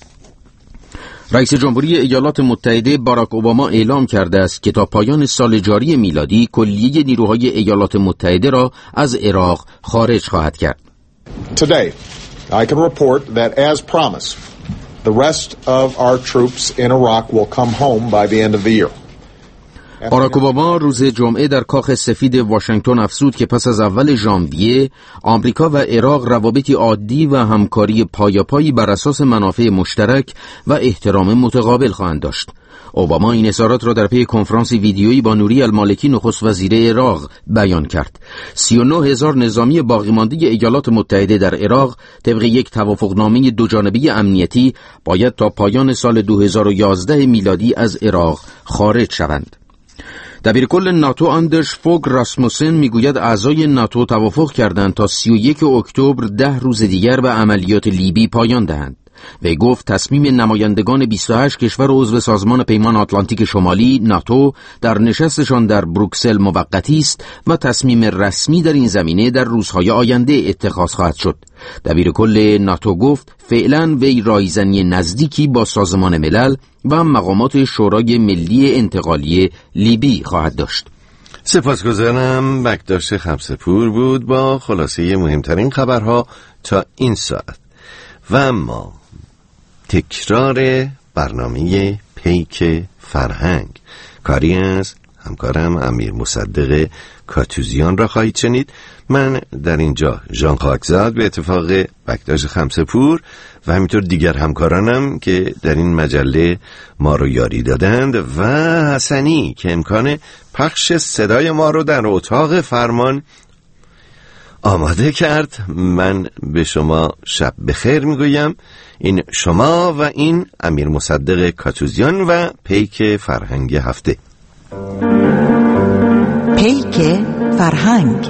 رئیس جمهوری ایالات متحده باراک اوباما اعلام کرده است که تا پایان سال جاری میلادی کلیه نیروهای ایالات متحده را از عراق خارج خواهد کرد.
Today, I can report that as promised, the rest of our troops in Iraq will come home by the end of the year.
باراک اوباما روز جمعه در کاخ سفید واشنگتن افزود که پس از اول ژانویه آمریکا و عراق روابطی عادی و همکاری پایاپایی بر اساس منافع مشترک و احترام متقابل خواهند داشت. اوباما این اظهارات را در پی کنفرانس ویدیویی با نوری المالکی نخست وزیر عراق بیان کرد. سی و نه هزار نظامی باقی مانده ایالات متحده در عراق طبق یک توافقنامه دوجانبه امنیتی باید تا پایان سال دو هزار و یازده میلادی از عراق خارج شوند. دبیرکل ناتو آندرس فوگ راسموسن میگوید اعضای ناتو توافق کردند تا سی و یک اکتبر ده روز دیگر به عملیات لیبی پایان دهند. وی گفت تصمیم نمایندگان بیست و هشت کشور عضو سازمان پیمان آتلانتیک شمالی ناتو در نشستشان در بروکسل موقتی است و تصمیم رسمی در این زمینه در روزهای آینده اتخاذ خواهد شد. دبیرکل ناتو گفت فعلا وی رایزنی نزدیکی با سازمان ملل و مقامات شورای ملی انتقالی لیبی خواهد داشت.
سپاسگزارم. بکتاش خمسه‌پور بود با خلاصه مهمترین خبرها تا این ساعت. و اما تکرار برنامه پیک فرهنگ، کاری از همکارم امیر مصدق کاتوزیان را خواهید شنید. من در اینجا ژان خاکزاد به اتفاق بکتاش خمسه‌پور و همینطور دیگر همکارانم که در این مجله ما رو یاری دادند و حسنی که امکان پخش صدای ما رو در اتاق فرمان آماده کرد. من به شما شب بخیر میگویم. این شما و این امیر مصدق کاتوزیان و پیک فرهنگ هفته.
پیک فرهنگ.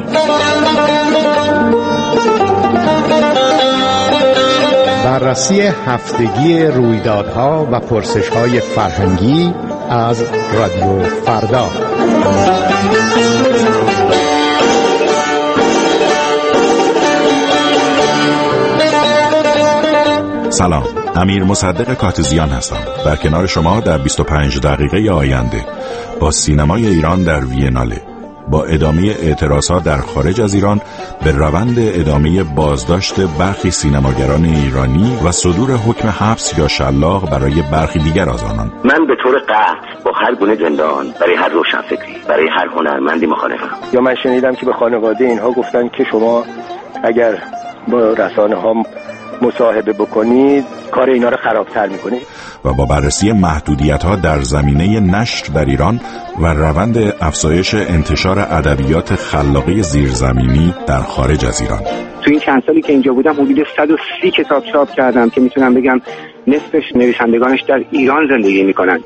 بررسی هفتگی رویدادها و پرسش‌های فرهنگی از رادیو فردا.
سلام، امیر مصدق کاتوزیان هستم. در کنار شما در بیست و پنج دقیقه آینده با سینمای ایران در ویناله، با ادامه اعتراضات در خارج از ایران به روند ادامه بازداشت برخی سینماگران ایرانی و صدور حکم حبس یا شلاق برای برخی دیگر از آنان.
من به طور قطع با هر گونه زندان برای هر روشنفکری، برای هر هنرمندی مخالفم.
یا من شنیدم که به خانواده اینها گفتن که شما اگر با رسانه ها مصاحبه بکنید کار اینا رو خرابتر میکنید.
و با بررسی محدودیت‌ها در زمینه نشر در ایران و روند افزایش انتشار ادبیات خلاقه زیرزمینی در خارج از ایران.
تو این چند سالی که اینجا بودم حدود صد و سی کتاب چاپ کردم که میتونم بگم نصفش نویسندگانش در ایران زندگی میکنن.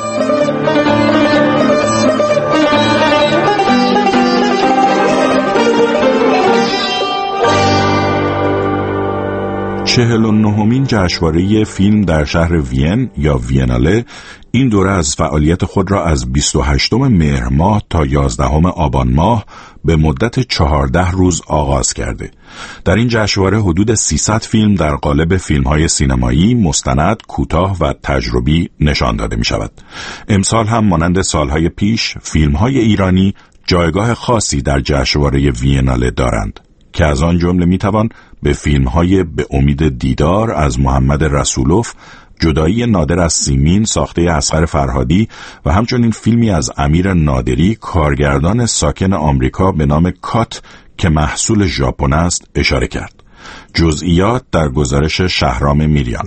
چهل و نهمین جشنواره فیلم در شهر وین یا ویناله این دوره از فعالیت خود را از بیست و هشتم مهر ماه تا یازدهم آبان ماه به مدت چهارده روز آغاز کرده. در این جشنواره حدود سیصد فیلم در قالب فیلم‌های سینمایی، مستند، کوتاه و تجربی نشان داده می شود. امسال هم مانند سالهای پیش فیلم‌های ایرانی جایگاه خاصی در جشنواره ویناله دارند که از آن جمله میتوان به فیلم‌های به امید دیدار از محمد رسولوف، جدایی نادر از سیمین ساخته اصغر فرهادی و همچنین فیلمی از امیر نادری کارگردان ساکن آمریکا به نام کات که محصول ژاپن است اشاره کرد. جزئیات در گزارش شهرام میریان.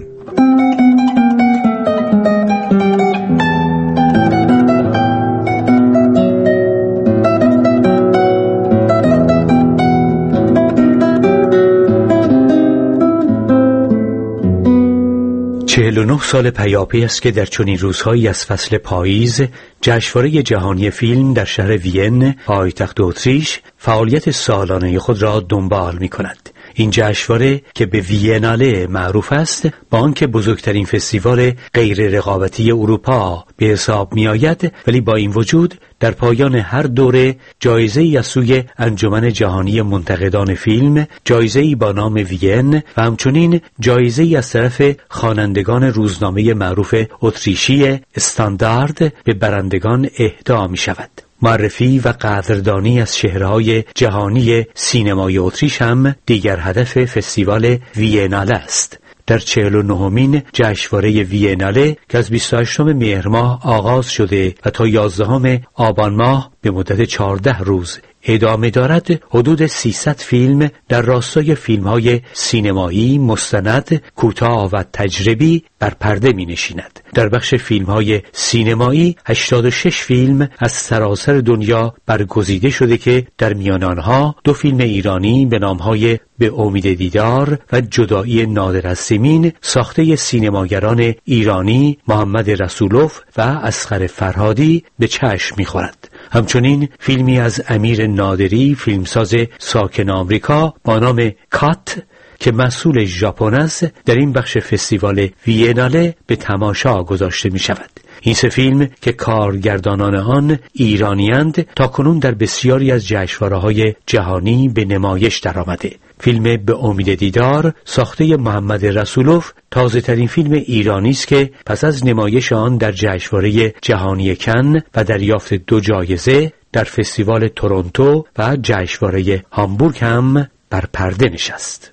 چهل و نه سال پیاپی است که در چنین روزهایی از فصل پاییز جشنواره جهانی فیلم در شهر وین، پایتخت اتریش، فعالیت سالانه خود را دنبال می کند. این جشنواره که به ویناله معروف است، با آنکه بزرگترین فستیوال غیر رقابتی اروپا به حساب می آید، ولی با این وجود در پایان هر دوره جایزه‌ای از سوی انجمن جهانی منتقدان فیلم، جایزه‌ای با نام وین و همچنین جایزه‌ای از طرف خوانندگان روزنامه معروف اتریشی استاندارد به برندگان اهدا می شود. معرفی و قدردانی از چهره‌های جهانی سینمای اتریش هم دیگر هدف فستیوال ویناله است. در چهل و نهمین جشنواره ویناله که از بیست و هشتم مهر ماه آغاز شده و تا یازدهم آبان ماه به مدت چهارده روز ادامه دارد، حدود سیصد فیلم در راستای فیلم‌های سینمایی، مستند، کوتاه و تجربی بر پرده می‌نشیند. در بخش فیلم‌های سینمایی هشتاد و شش فیلم از سراسر دنیا برگزیده شده که در میان آنها دو فیلم ایرانی به نام‌های به امید دیدار و جدایی نادر از سیمین ساخته سینماگران ایرانی محمد رسولوف و اصغر فرهادی به چشم می‌خورد. همچنین فیلمی از امیر نادری، فیلمساز ساکن آمریکا با نام کات که محصول ژاپن است، در این بخش فستیوال ویناله به تماشا گذاشته می شود. این سه فیلم که کارگردانان آن ایرانی‌اند تا کنون در بسیاری از جشنواره‌های جهانی به نمایش درآمده. فیلم به امید دیدار ساخته محمد رسولوف تازه ترین فیلم ایرانی است که پس از نمایش آن در جشنواره جهانی کن و دریافت دو جایزه در فستیوال تورنتو و جشنواره هامبورگ هم بر پرده نشست.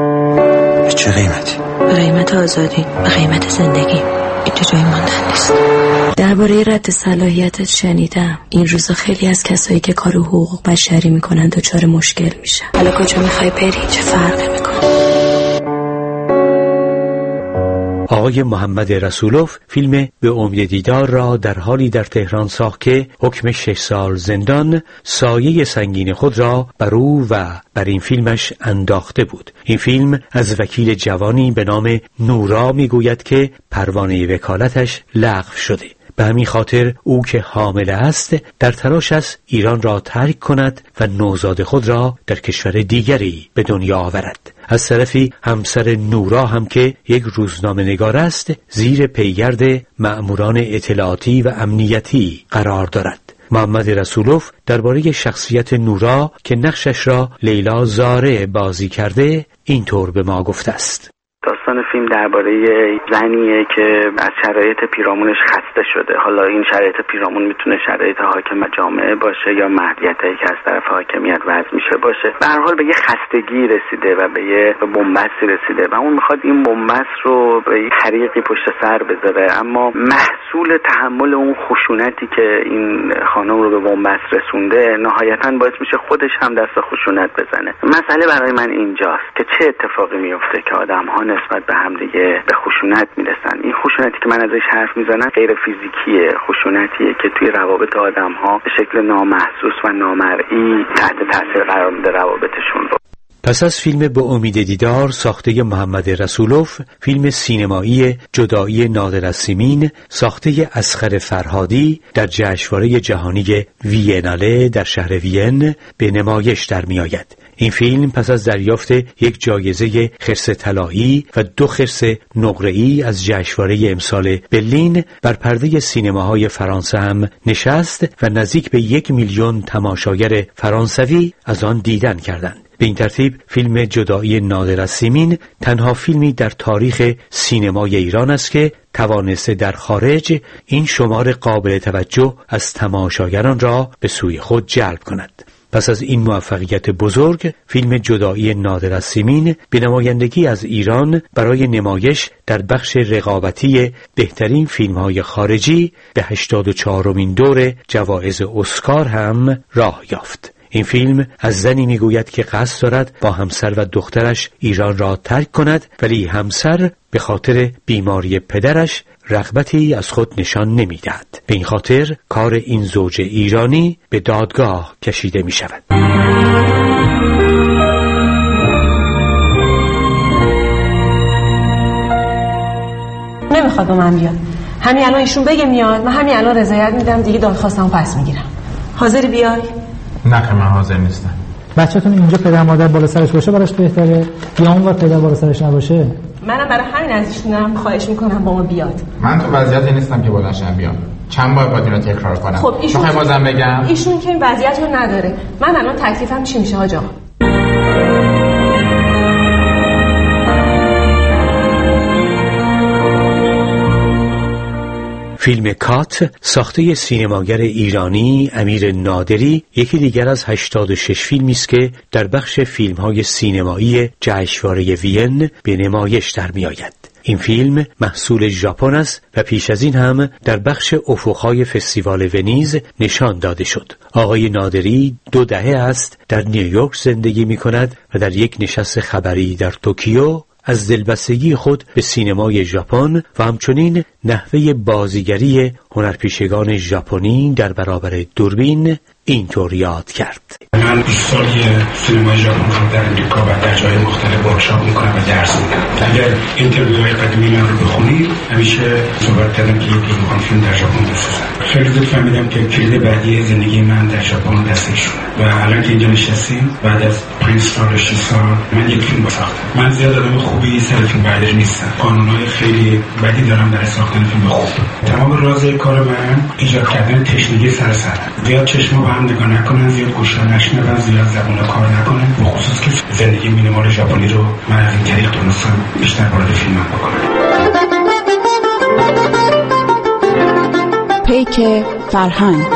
به چه قیمتی؟
به قیمت آزادی، به قیمت زندگی. اینجا جای ماندن نیست. درباره رد صلاحیتت شنیدم. این روزا خیلی از کسایی که کار حقوق بشری میکنن دچار مشکل میشن. حالا کجا میخوای بری؟ چه فرقی میکنه؟
آقای محمد رسولوف فیلم به امید دیدار را در حالی در تهران ساخت که حکم شش سال زندان سایه سنگین خود را بر او و بر این فیلمش انداخته بود. این فیلم از وکیل جوانی به نام نورا میگوید که پروانه وکالتش لغو شده. به همین خاطر او که حامل است در تلاش است ایران را ترک کند و نوزاد خود را در کشور دیگری به دنیا آورد. از طرفی همسر نورا هم که یک روزنامه نگار است زیر پیگرد مأموران اطلاعاتی و امنیتی قرار دارد. محمد رسولوف درباره شخصیت نورا که نقشش را لیلا زاره بازی کرده اینطور به ما گفته است.
داستان فیلم درباره زنیه که از شرایط پیرامونش خسته شده. حالا این شرایط پیرامون میتونه شرایط حاکم جامعه باشه یا مهدیتی که از طرف حاکمیت وضع میشه باشه. به هر حال به یه خستگی رسیده و به یه بنبستی رسیده و اون میخواد این بنبست رو به یه طریقی پشت سر بذاره، اما محصول تحمل اون خشونتی که این خانم رو به بنبست رسونده نهایتاً باعث میشه خودش هم دست خشونت بزنه. مسئله برای من اینجاست که چه اتفاقی میفته که آدم‌ها نسبت به هم دیگه به خشونت میرسن. این خشونتی که من ازش حرف میزنم غیر فیزیکیه، خشونتیه که توی روابط آدم‌ها به شکل نامحسوس و نامرئی تحت تاثیر قرار میده روابطشون رو.
پس از فیلم به امید دیدار ساخته محمد رسولوف، فیلم سینمایی جدایی نادر از سیمین ساخته اصغر فرهادی در جشنواره جهانی ویناله در شهر وین به نمایش در می آید. این فیلم پس از دریافت یک جایزه خرس طلایی و دو خرس نقره‌ای از جشنواره امسال برلین بر پرده سینماهای فرانسه هم نشست و نزدیک به یک میلیون تماشاگر فرانسوی از آن دیدن کردند. به این ترتیب فیلم جدایی نادر از سیمین تنها فیلمی در تاریخ سینمای ایران است که توانسته در خارج این شمار قابل توجه از تماشاگران را به سوی خود جلب کند. پس از این موفقیت بزرگ، فیلم جدایی نادر از سیمین به نمایندگی از ایران برای نمایش در بخش رقابتی بهترین فیلم‌های خارجی به هشتاد و چهارمین دور جوایز اسکار هم راه یافت. این فیلم از زنی میگوید که قصد دارد با همسر و دخترش ایران را ترک کند، ولی همسر به خاطر بیماری پدرش رغبتی از خود نشان نمیدهد. به این خاطر کار این زوج ایرانی به دادگاه کشیده می شود.
نمیخواد با من بیاد. همین الان ایشون بگه میاد، من همین الان رضایت میدم، دیگه دادخواستمو پس میگیرم. حاضری بیای؟
نه من حاضر نیستم.
بچه‌تون اینجا پدر مادر بالا سرش باشه براش بهتره یا اون وقت پدر بالا سرش نباشه؟
منم برای همین از ایشون دارم خواهش میکنم با ما بیاد.
من تو وضعیتی نیستم که بلندشم بیام. چند بار باید اینو تکرار کنم.
خب ایشون
میخوای بازم بگم؟
ایشون که این وضعیت رو نداره. من الان تکلیفم چی میشه حاج آقا؟
فیلم کات ساخته سینماگر ایرانی امیر نادری یکی دیگر از هشتاد و شش فیلمی است که در بخش فیلم‌های سینمایی جشنواره وین به نمایش در می‌آید. این فیلم محصول ژاپن است و پیش از این هم در بخش افق‌های فستیوال ونیز نشان داده شد. آقای نادری دو دهه است در نیویورک زندگی می‌کند و در یک نشست خبری در توکیو از دلبستگی خود به سینمای ژاپن و همچنین نحوه بازیگری هنرپیشگان ژاپنی در برابر دوربین اینطور یاد کرد.
من بیست سالی سینمای ژاپن رو در امریکا و در جای مختلف ورکشاپ میکنم و درس میدم. اگر اینترویوهای قدیمی من رو بخونید همیشه صحبت کردم که یک میخوام فیلم در ژاپن بسازم. خیلی زود فهمیدم که کلید بعدی زندگی من در ژاپن دستشونه و الان که اینجا نشستیم بعد از پنج سال شش سال من یک فیلم ساختم. من زیاد آدم خوبی سر فیلم برداری نیستم. قانونهای خیلی بدی دارم در ساختن فیلم خوب. تمام راز کار من ایجاد کردن تشنگی سرسر. زیاد چشم با هم نگاه نکنن، زیاد گوش نشنون، زیاد زبون کار نکنن، به خصوص که زندگی مینیمال ژاپنی رو من از این طریق تونستم بیشتر وارد فیلمم بکنم.
پیک فرهنگ.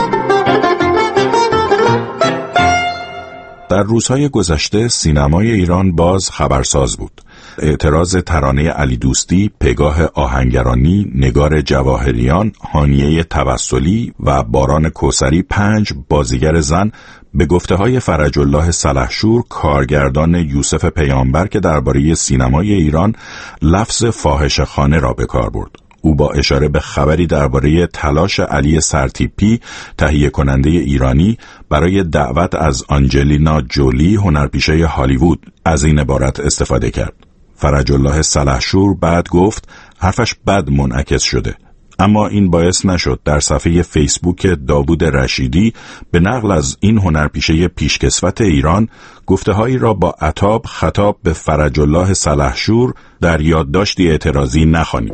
در روزهای گذشته سینمای ایران باز خبرساز بود. اعتراض ترانه علی دوستی، پگاه آهنگرانی، نگار جواهریان، هانیه توسلی و باران کوثری، پنج بازیگر زن به گفته‌های فرج الله سلحشور، کارگردان یوسف پیامبر، که درباره سینمای ایران لفظ فاحشه‌خانه را به کار برد. او با اشاره به خبری درباره تلاش علی سرتیپی، تهیه کننده ایرانی، برای دعوت از آنجلینا جولی، هنرپیشه هالیوود، از این عبارت استفاده کرد. فرج الله سلحشور بعد گفت حرفش بد منعکس شده، اما این باعث نشد در صفحه فیسبوک داوود رشیدی به نقل از این هنرپیشه پیشکسوت ایران گفته‌هایی را با عتاب خطاب به فرج الله سلحشور در یادداشتی اعتراضی نخوانید.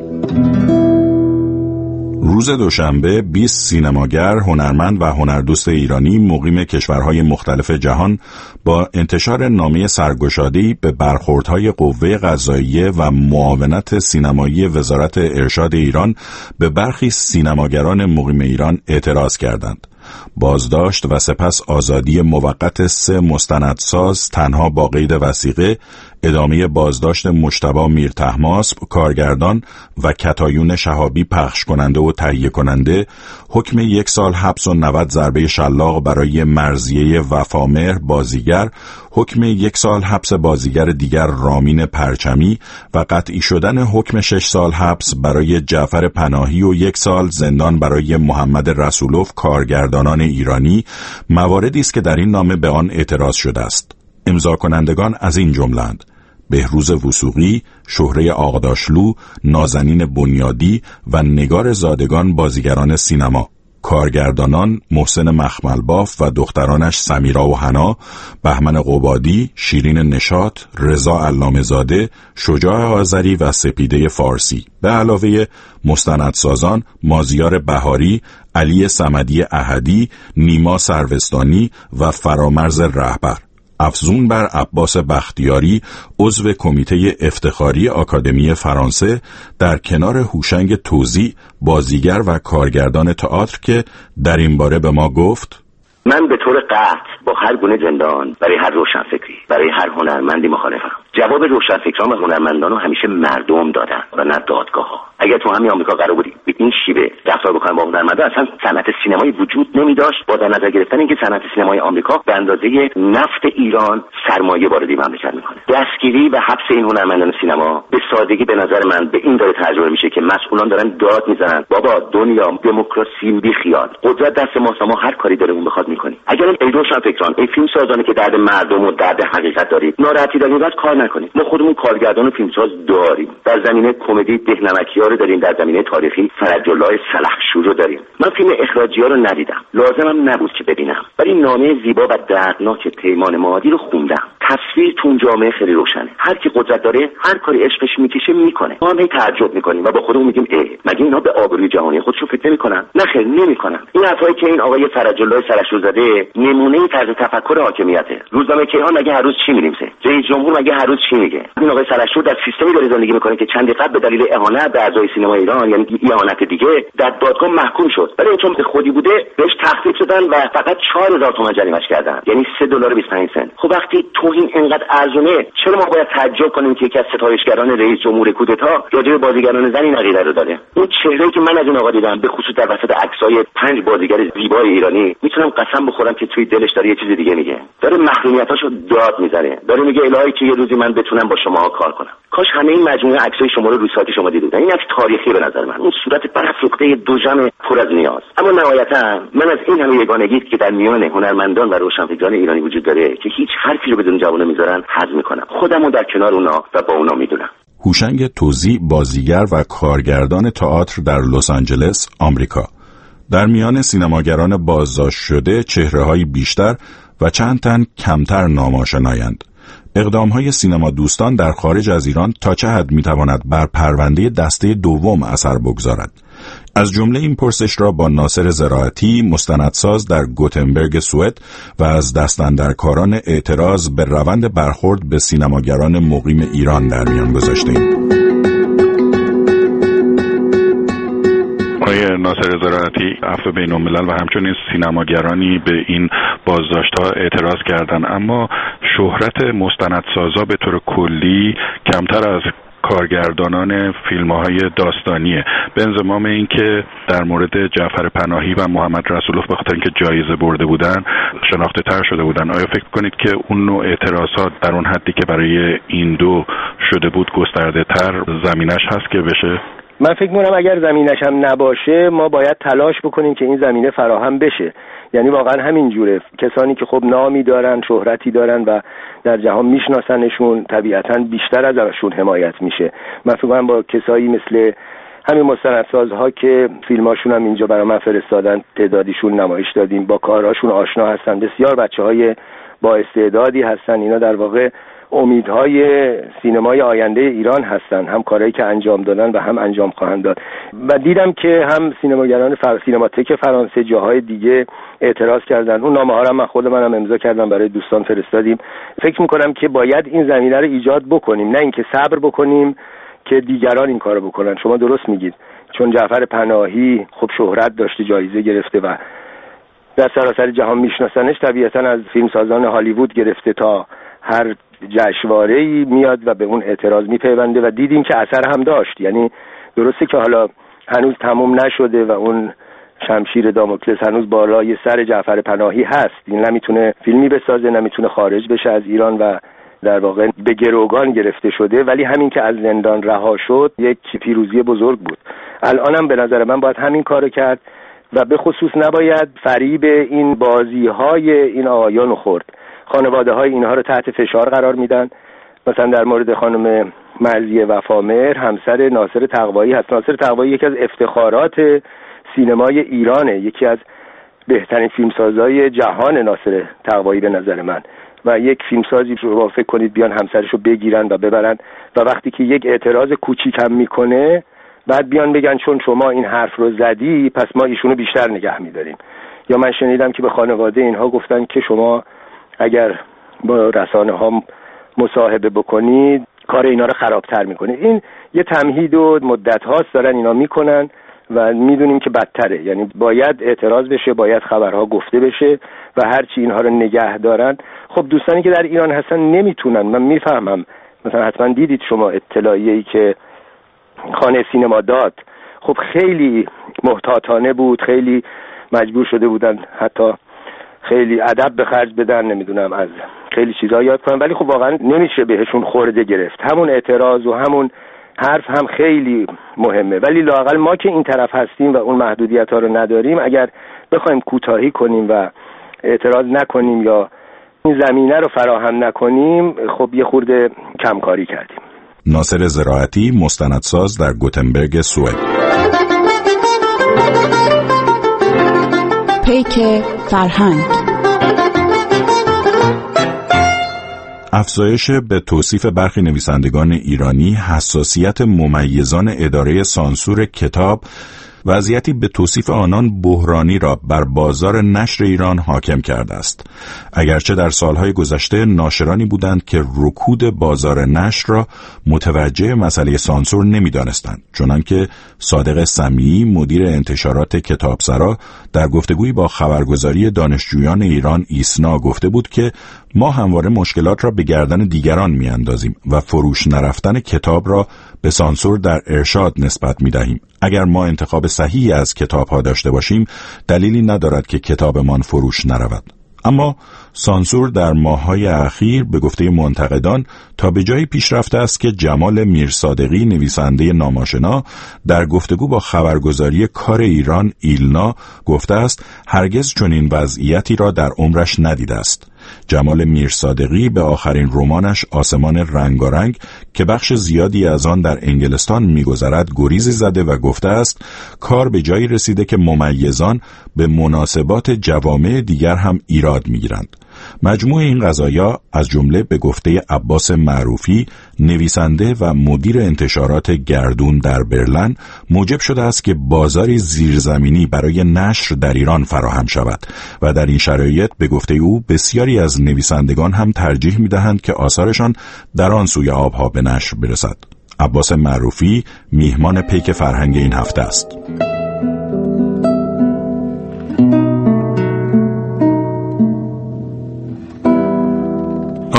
روز دوشنبه بیست سینماگر، هنرمند و هنردوست ایرانی مقیم کشورهای مختلف جهان با انتشار نامه سرگشاده‌ای به برخوردهای قوه قضاییه و معاونت سینمایی وزارت ارشاد ایران به برخی سینماگران مقیم ایران اعتراض کردند. بازداشت و سپس آزادی موقت سه مستندساز تنها با قید وثیقه، ادامه بازداشت مجتبی میرطهماسب کارگردان و کتایون شهابی پخش کننده و تهیه کننده، حکم یک سال حبس و نود ضربه شلاق برای مرضیه وفامهر بازیگر، حکم یک سال حبس بازیگر دیگر رامین پرچمی و قطعی شدن حکم شش سال حبس برای جعفر پناهی و یک سال زندان برای محمد رسولوف کارگردانان ایرانی، مواردی است که در این نامه به آن اعتراض شده است. امضا کنندگان از این جمله‌اند: بهروز وثوقی، شهره آقداشلو، نازنین بنیادی و نگار زادگان بازیگران سینما. کارگردانان محسن مخملباف و دخترانش سمیرا و حنا، بهمن قبادی، شیرین نشاط، رضا علامه‌زاده، شجاع آذری و سپیده فارسی، به علاوه مستندسازان مازیار بهاری، علی صمدی احدی، نیما سروستانی و فرامرز رهبر. افزون بر عباس بختیاری، عضو کمیته افتخاری آکادمی فرانسه، در کنار هوشنگ توزی، بازیگر و کارگردان تئاتر، که در این باره به ما گفت:
من به طور قطع با هر گونه زندان برای هر روشنفکری، برای هر هنرمندی مخالفم. جواب روشنفکران و هنرمندان رو همیشه مردم دادن و نه دادگاه ها. اگر تو همین آمریکا قرار بود به این شیوه رفتار بکنن با هنرمندان، اصلا صنعت سینمایی وجود نمی داشت، با در نظر گرفتن اینکه صنعت سینمای آمریکا به اندازه نفت ایران سرمایه وارد این مملکت میکنه. دستگیری و حبس این هنرمندان سینما به سادگی به نظر من به این داره ترجمه میشه که مسئولان دارن داد میزنن بابا دنیا دموکراسی بی خیال، قدرت دست ماست، ما هر کاری داره اون بخواد میکنیم. اگر این روشنفکران، این فیلم سازانی که درد مردم و درد حقیقت دارید ناراحتی دارید، بعد کار نکنید. ما خودمون کارگردان و فیلمساز داریم، در زمینه کمدی دهنمکی‌ها رو داریم، در زمینه تاریخی فرج الله سلحشور رو داریم. من فیلم اخراجی‌ها رو ندیدم، لازمم نبود که ببینم، ولی نامه زیبا و دردناک پیمان معادی رو خوندم. تصویر تو اون جامعه خیلی روشنه. هر کی قدرت داره هر کاری عشقش میکشه میکنه. ما هم هی تعجب میکنیم و با خودمون میگیم ای مگه اینا به آبروی جهانی خودشون فکر نمیکنن؟ نه خیر نمیکنن. این حرفایی که این آقای فرج الله سلحشور زده نمونه طرز تفکر حاکمیته. روزنامه کیهان مگه هر روز چی می‌نویسه؟ رئیس جمهور مگه هر روز چی میگه؟ این آقای سلحشور در سیستمی داره زندگی میکنه که چندی قبل به دلیل اهانت به اعضای سینما ایران، یعنی اهانت دیگه، در دادگاه محکوم شد. ولی چون به خودی بوده بهش تخفیف دادن و فقط چهار هزار تومان جریمه‌اش کردن، یعنی سه دلار و بیست و پنج سنت. خب وقتی توهین اینقدر ارزونه، چرا ما باید تعجب کنیم که یکی از ستایشگران رئیس جمهور کودتا راجع به بازیگران زن این عقیده رو داره؟ اون چهره‌ای که من از این آقا دیدم، به خصوص در وسط عکسای پنج بازیگر زیبای ایرانی، میتونم قسم بخورم که توی دلش داره یه چیز دیگه میگه. داره محرومیتاشو داد میزنه. داره میگه الهی که یه روزی من بتونم با شماها کار کنم. کاش همه این مجموعه عکسای شما رو روی سایت شما دیده بودن. این عکس تاریخی به نظر من. اون صورت برافروخته دو جمع پر از نیاز. اما نهایتا من از این همه یگانگی که در میان هنرمندان و روشنفکران ایرانی وجود داره که هیچ حرفی رو بدون جواب نمیذارن حذف میکنم. خودمو در کنار اونا و با اونا میدونم.
هوشنگ توزی، بازیگر و کارگردان تئاتر در لس آنجلس، آمریکا. در میان سینماگران بازداشت شده چهره‌های بیشتر و چند تن کمتر ناماشنایند. اقدام‌های سینما دوستان در خارج از ایران تا چه حد می‌تواند بر پرونده دسته دوم اثر بگذارد؟ از جمله این پرسش را با ناصر زراعتی، مستندساز در گوتنبرگ سوئد و از دستاندرکاران اعتراض به روند برخورد به سینماگران مقیم ایران در میان گذاشته‌ایم.
آقای ناصر زراعتی، عفو بین الملل و همچنین سینماگرانی به این بازداشت‌ها اعتراض کردند، اما شهرت مستندسازا به طور کلی کمتر از کارگردانان فیلم‌های داستانیه. به انضمام این که در مورد جعفر پناهی و محمد رسولوف به خاطر اینکه جایزه برده بودن شناخته تر شده بودن، آیا فکر کنید که اون نوع اعتراضات در اون حدی که برای این دو شده بود گسترده تر زمینش هست که بشه؟
من فکر می‌کنم اگر زمینش هم نباشه ما باید تلاش بکنیم که این زمینه فراهم بشه. یعنی واقعا همین جوره، کسانی که خب نامی دارن، شهرتی دارن و در جهان میشناسنشون طبیعتاً بیشتر از ازشون حمایت میشه. من فکر کنم با کسایی مثل همین مستندسازها که فیلماشون هم اینجا برای من فرستادن، تعدادیشون نمایش دادیم، با کارهاشون آشنا هستن، بسیار بچه‌های با استعدادی هستن. اینا در واقع امیدهای سینمای آینده ایران هستن، هم کارهایی که انجام دادن و هم انجام خواهند داد. و دیدم که هم سینماگران فر... سینماتک فرانسه جاهای دیگه اعتراض کردن. اون نامه ها رو من خود منم امضا کردم، برای دوستان فرستادیم. فکر میکنم که باید این زمینه رو ایجاد بکنیم، نه اینکه صبر بکنیم که دیگران این کارو بکنن. شما درست میگید، چون جعفر پناهی خب شهرت داشته، جایزه گرفته و در سراسر جهان میشناسنش، طبیعتاً از فیلمسازان هالیوود گرفته تا هر جشنواره‌ای میاد و به اون اعتراض میپیونده و دیدیم که اثر هم داشت. یعنی درسته که حالا هنوز تموم نشده و اون شمشیر داموکلس هنوز بالای سر جعفر پناهی هست، این نمیتونه فیلمی بسازه، نمیتونه خارج بشه از ایران و در واقع به گروگان گرفته شده، ولی همین که از زندان رها شد یک پیروزی بزرگ بود. الانم به نظر من باید همین کارو کرد و به خصوص نباید فریب این بازی‌های این آقایان خورد. خانواده های اینها رو تحت فشار قرار میدن. مثلا در مورد خانم مرضیه وفامهر، همسر ناصر تقوایی هست. ناصر تقوایی یکی از افتخارات سینمای ایرانه، یکی از بهترین فیلمسازهای جهان ناصر تقوایی به نظر من. و یک فیلمسازی رو فکر کنید بیان همسرش رو بگیرن و ببرن و وقتی که یک اعتراض کوچیک هم میکنه بعد بیان بگن چون شما این حرف رو زدی پس ما ایشونو بیشتر نگه میداریم. یا من شنیدم که به خانواده اینها گفتن که شما اگر با رسانه ها مصاحبه بکنید کار اینا رو خرابتر میکنید. این یه تمهید و مدت هاست دارن اینا میکنن و میدونیم که بدتره. یعنی باید اعتراض بشه، باید خبرها گفته بشه و هرچی اینها رو نگه دارن. خب دوستانی که در ایران هستن نمیتونن. من میفهمم، مثلا حتما دیدید شما اطلاعیه‌ای که خانه سینما داد، خب خیلی محتاطانه بود، خیلی مجبور شده بودن حتی خیلی ادب به خرج بدن، نمیدونم از خیلی چیزا یاد کنن، ولی خب واقعا نمیشه بهشون خورده گرفت. همون اعتراض و همون حرف هم خیلی مهمه، ولی لااقل ما که این طرف هستیم و اون محدودیت ها رو نداریم، اگر بخوایم کوتاهی کنیم و اعتراض نکنیم یا این زمینه رو فراهم نکنیم، خب یه خورده کمکاری کردیم.
ناصر زراعتی، مستندساز در گوتنبرگ، سوئد.
پیک فرهنگ.
افزایش به توصیف برخی نویسندگان ایرانی حساسیت ممیزان اداره سانسور کتاب، وضعیتی به توصیف آنان بحرانی را بر بازار نشر ایران حاکم کرده است. اگرچه در سالهای گذشته ناشرانی بودند که رکود بازار نشر را متوجه مسئله سانسور نمی‌دانستند، چنانکه صادق سمیعی مدیر انتشارات کتابسرا در گفتگویی با خبرگزاری دانشجویان ایران ایسنا گفته بود که ما همواره مشکلات را به گردن دیگران میاندازیم و فروش نرفتن کتاب را به سانسور در ارشاد نسبت میدهیم. اگر ما انتخاب صحیحی از کتاب‌ها داشته باشیم، دلیلی ندارد که کتابمان فروش نرود. اما سانسور در ماه‌های اخیر به گفته منتقدان تا به جایی پیش رفته است که جمال میرصادقی، نویسنده ناماشنا، در گفتگو با خبرگزاری کار ایران ایلنا گفته است هرگز چنین وضعیتی را در عمرش ندیده است. جمال میرصادقی به آخرین رمانش آسمان رنگارنگ که بخش زیادی از آن در انگلستان می‌گذرد گریزی زده و گفته است کار به جایی رسیده که ممیزان به مناسبات جوامع دیگر هم ایراد می‌گیرند. مجموع این قضایا از جمله به گفته عباس معروفی، نویسنده و مدیر انتشارات گردون در برلن، موجب شده است که بازاری زیرزمینی برای نشر در ایران فراهم شود و در این شرایط به گفته او بسیاری از نویسندگان هم ترجیح می‌دهند که آثارشان در آن سوی آبها به نشر برسد. عباس معروفی میهمان پیک فرهنگ این هفته است.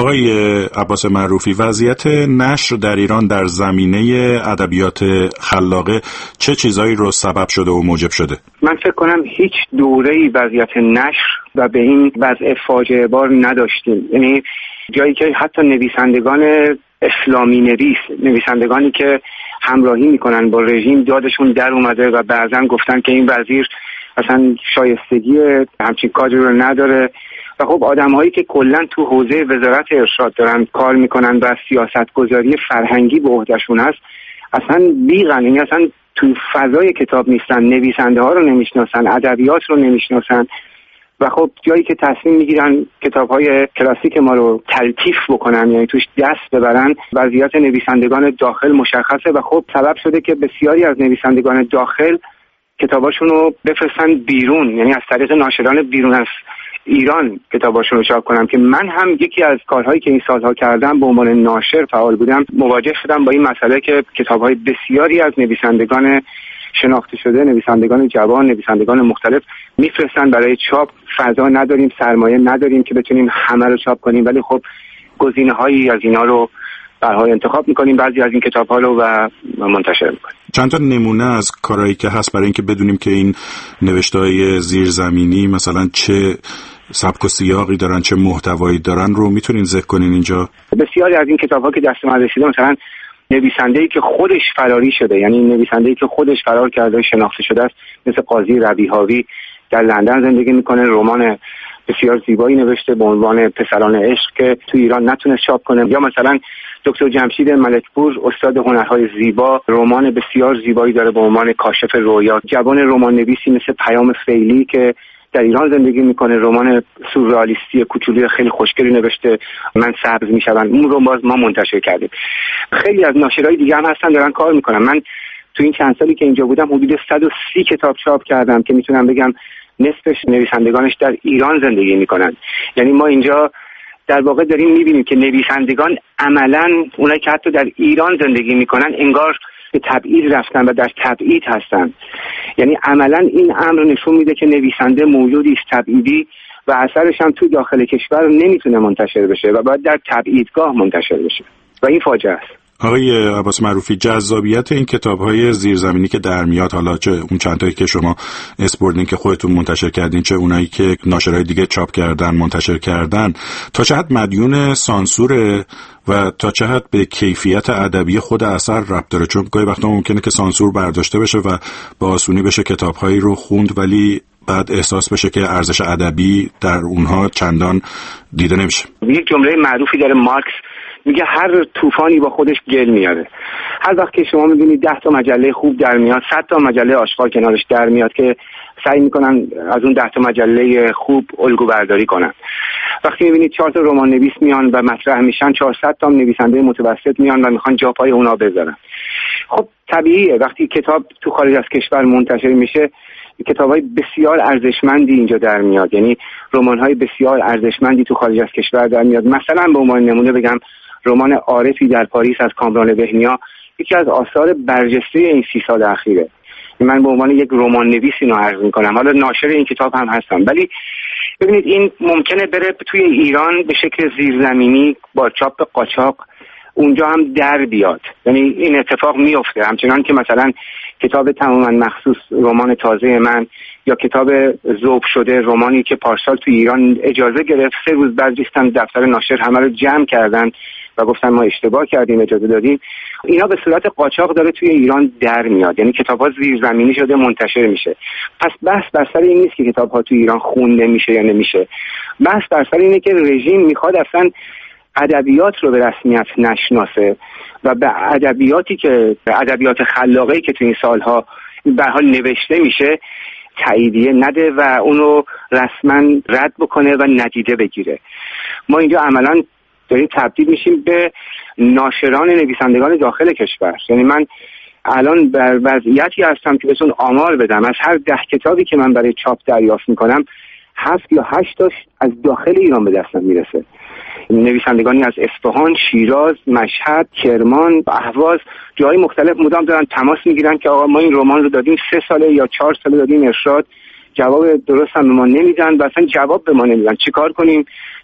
آقای عباس معروفی، وضعیت نشر در ایران در زمینه ادبیات خلاقه چه چیزایی رو سبب شده و موجب شده؟
من فکر کنم هیچ دوره‌ای وضعیت نشر و به این وضع فاجعه بار نداشتیم. یعنی جایی که حتی نویسندگان اسلامی نویس، نویسندگانی که همراهی میکنن با رژیم، دادشون در اومده و بعضا گفتن که این وزیر اصلا شایستگی همچین کاری رو نداره. و خب آدم‌هایی که کلاً تو حوزه وزارت ارشاد دارن کار میکنن و سیاستگذاری فرهنگی به عهدهشون هست، اصلا بیغن، یعنی اصلا تو فضای کتاب نیستن، نویسنده ها رو نمیشناسن، ادبیات رو نمیشناسن و خب جایی که تصمیم میگیرن کتاب‌های کلاسیک ما رو تلطیف بکنن، یعنی توش دست ببرن، وضعیت نویسندگان داخل مشخصه و خب سبب شده که بسیاری از نویسندگان داخل کتاباشون رو بفرستن بیرون، یعنی از طریق ناشران بیرون از ایران کتاباشون رو چاپ کنم. که من هم یکی از کارهایی که این سالها کردم به عنوان ناشر فعال بودم، مواجه شدم با این مسئله که کتاب‌های بسیاری از نویسندگان شناخته شده، نویسندگان جوان، نویسندگان مختلف میفرستن برای چاپ. فضا نداریم، سرمایه نداریم که بتونیم همه رو چاپ کنیم، ولی خب گزینه‌هایی از اینا رو به هر حال انتخاب می‌کنیم، بعضی از این کتاب‌ها رو و منتشر می‌کنیم.
چند تا نمونه از کارهایی که هست برای اینکه بدونیم که این نوشته‌های زیرزمینی مثلا چه سبک و سیاقی دارن، چه محتوایی دارن رو میتونین ذکر کنین اینجا؟
بسیاری از این کتاب‌ها که دست من رسیده، مثلا نویسنده‌ای که خودش فراری شده، یعنی نویسنده‌ای که خودش فرار کرده و شناخته شده است، مثل قاضی ربیع‌هاوی در لندن زندگی میکنه، رمان بسیار زیبایی نوشته به عنوان پسران عشق که تو ایران نتونست چاپ کنه. یا مثلا دکتر جمشید ملکپور، استاد هنرهای زیبا، رمان بسیار زیبایی داره به عنوان کاشف رویا. جوان رمان نویسی مثل پیام فیلی که در ایران زندگی میکنه، رمان سورئالیستی کوچولوی خیلی خوشگلی نوشته، من سبز میشم. اون رو باز ما منتشر کردیم. خیلی از ناشرای دیگه هم هستن دارن کار میکنن. من تو این چند سالی که اینجا بودم حدود صد و سی کتاب چاپ کردم که میتونم بگم نصفش نویسندگانش در ایران زندگی میکنن. یعنی ما اینجا در واقع داریم میبینیم که نویسندگان عملاً اونایی که حتی در ایران زندگی میکنن انگار به تبعید رفتن و در تبعید هستن. یعنی عملاً این امر نشون میده که نویسنده موجودی است تبعیدی و اثرش هم تو داخل کشور نمیتونه منتشر بشه و باید در تبعیدگاه منتشر بشه و این فاجعه است.
آقای عباس معروفی، جذابیت این کتاب‌های زیرزمینی که در میاد، حالا چه اون چند تایی که شما اسپوردین که خودتون منتشر کردین، چه اونایی که ناشرای دیگه چاپ کردن منتشر کردن، تا چه حد مدیون سانسوره و تا چه حد به کیفیت ادبی خود اثر ربط داره؟ چون گاهی وقتا ممکنه که سانسور برداشته بشه و به آسونی بشه کتاب‌هایی رو خوند ولی بعد احساس بشه که ارزش ادبی در اونها چندان دیده نمیشه.
یک جمله معروفی داره مارکس، میگه هر طوفانی با خودش گل میاره. هر وقت که شما میبینید ده تا مجله خوب در میاد، صد تا مجله آشغال کنارش در میاد که سعی میکنن از اون ده تا مجله خوب الگو برداری کنن. وقتی میبینید چهار تا رمان نویس میان و مطرح میشن، چهارصد تا نویسنده متوسط میان و میخوان جا پای اونا بذارن. خب طبیعیه وقتی کتاب تو خارج از کشور منتشر میشه، کتاب‌های بسیار ارزشمندی اینجا در میاد، یعنی رمان‌های بسیار ارزشمندی تو خارج از کشور در میاد. مثلا به عنوان نمونه بگم رمان عارفی در پاریس از کامران بهنیا یکی از آثار برجسته این سی سال اخیره. من به عنوان یک رمان نویس اینو عرض می‌کنم، حالا ناشر این کتاب هم هستم، ولی ببینید این ممکنه بره توی ایران به شکل زیرزمینی با چاپ قاچاق اونجا هم در بیاد، یعنی این اتفاق میفته. همچنان که مثلا کتاب تماما مخصوص رمان تازه من یا کتاب ذوب شده، رمانی که پارسال تو ایران اجازه گرفت، سه روز بعد رفتن دفتر ناشر همه رو جمع کردن و گفتن ما اشتباه کردیم، اجازه دادیم. اینا به صورت قاچاق داره توی ایران در میاد، یعنی کتاب‌ها زیرزمینی شده منتشر میشه. پس بحث بر سر این نیست که کتاب‌ها تو ایران خونده میشه یا نمیشه، بحث بر سر اینه که رژیم میخواد اصلا ادبیات رو به رسمیت نشناسه و به ادبیاتی که ادبیات خلاقه‌ای که تو این سالها به حال نوشته میشه تاییدیه نده و اونو رسما رد بکنه و ندیده بگیره. ما اینجا عملاً داریم تبدیل میشیم به ناشران نویسندگان داخل کشور. یعنی من الان بر وضعیتی هستم که بهتون آمار بدم، از هر ده کتابی که من برای چاپ دریافت میکنم هفت یا هشت تاش از داخل ایران به دستم میرسه. نویسندگانی از اصفهان، شیراز، مشهد، کرمان، اهواز، جای مختلف مدام دارن تماس میگیرن که آقا ما این رمان رو دادیم سه ساله یا چهار ساله دادیم ارشاد، جواب درست هم به ما نمیدن و اصلا جواب به ما نمیدن، چیکار کنیم؟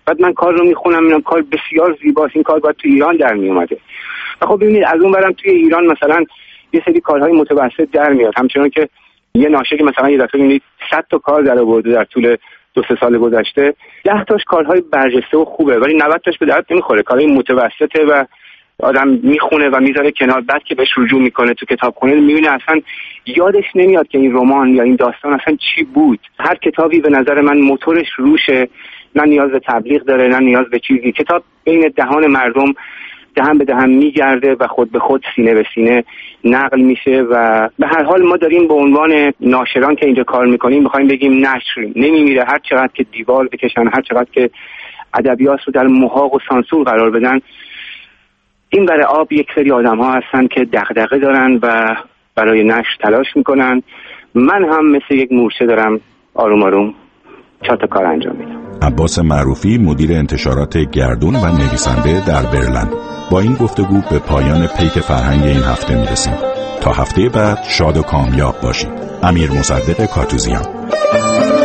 بعد من کار رو میخونم میبینم کار بسیار زیباست، این کار باید تو ایران در میومده. و خب ببینید از اون برم توی ایران مثلا یه سری کارهای متوسط در میاد، همچنان که یه ناشر که مثلا یه دفعه میبینید صد تا کار در آورده در طول دو سه سال گذشته، ده تاش کارهای برجسته و خوبه ولی نود تاش به درد نمیخوره، کارهای متوسطه و آدم میخونه و میذاره کنار، بعد که بهش رجوع میکنه تو کتابخونه میبینه اصلا یادش نمیاد که این رمان یا این داستان اصلا چی بود. هر کتابی به نظر من موتورش روشه، نه نیاز به تبلیغ داره نه نیاز به چیزی، کتاب بین دهان مردم دهن به دهن میگرده و خود به خود سینه به سینه نقل میشه و به هر حال ما داریم به عنوان ناشران که اینجا کار میکنیم میخوایم بگیم نشر نمیمیره، هر چقدر که دیوار بکشن، هر چقدر که ادبیات رو در محاق و سانسور قرار بدن، این برای آب یک سری آدم ها هستن که دغدغه دارن و برای نشر تلاش میکنن. من هم مثل یک مورچه دارم آروم آروم چند تا کار انجام میدم.
عباس معروفی، مدیر انتشارات گردون و نویسنده در برلن. با این گفتگو به پایان پیک فرهنگ این هفته میرسیم. تا هفته بعد شاد و کامیاب باشید. امیر مصدق کاتوزیان.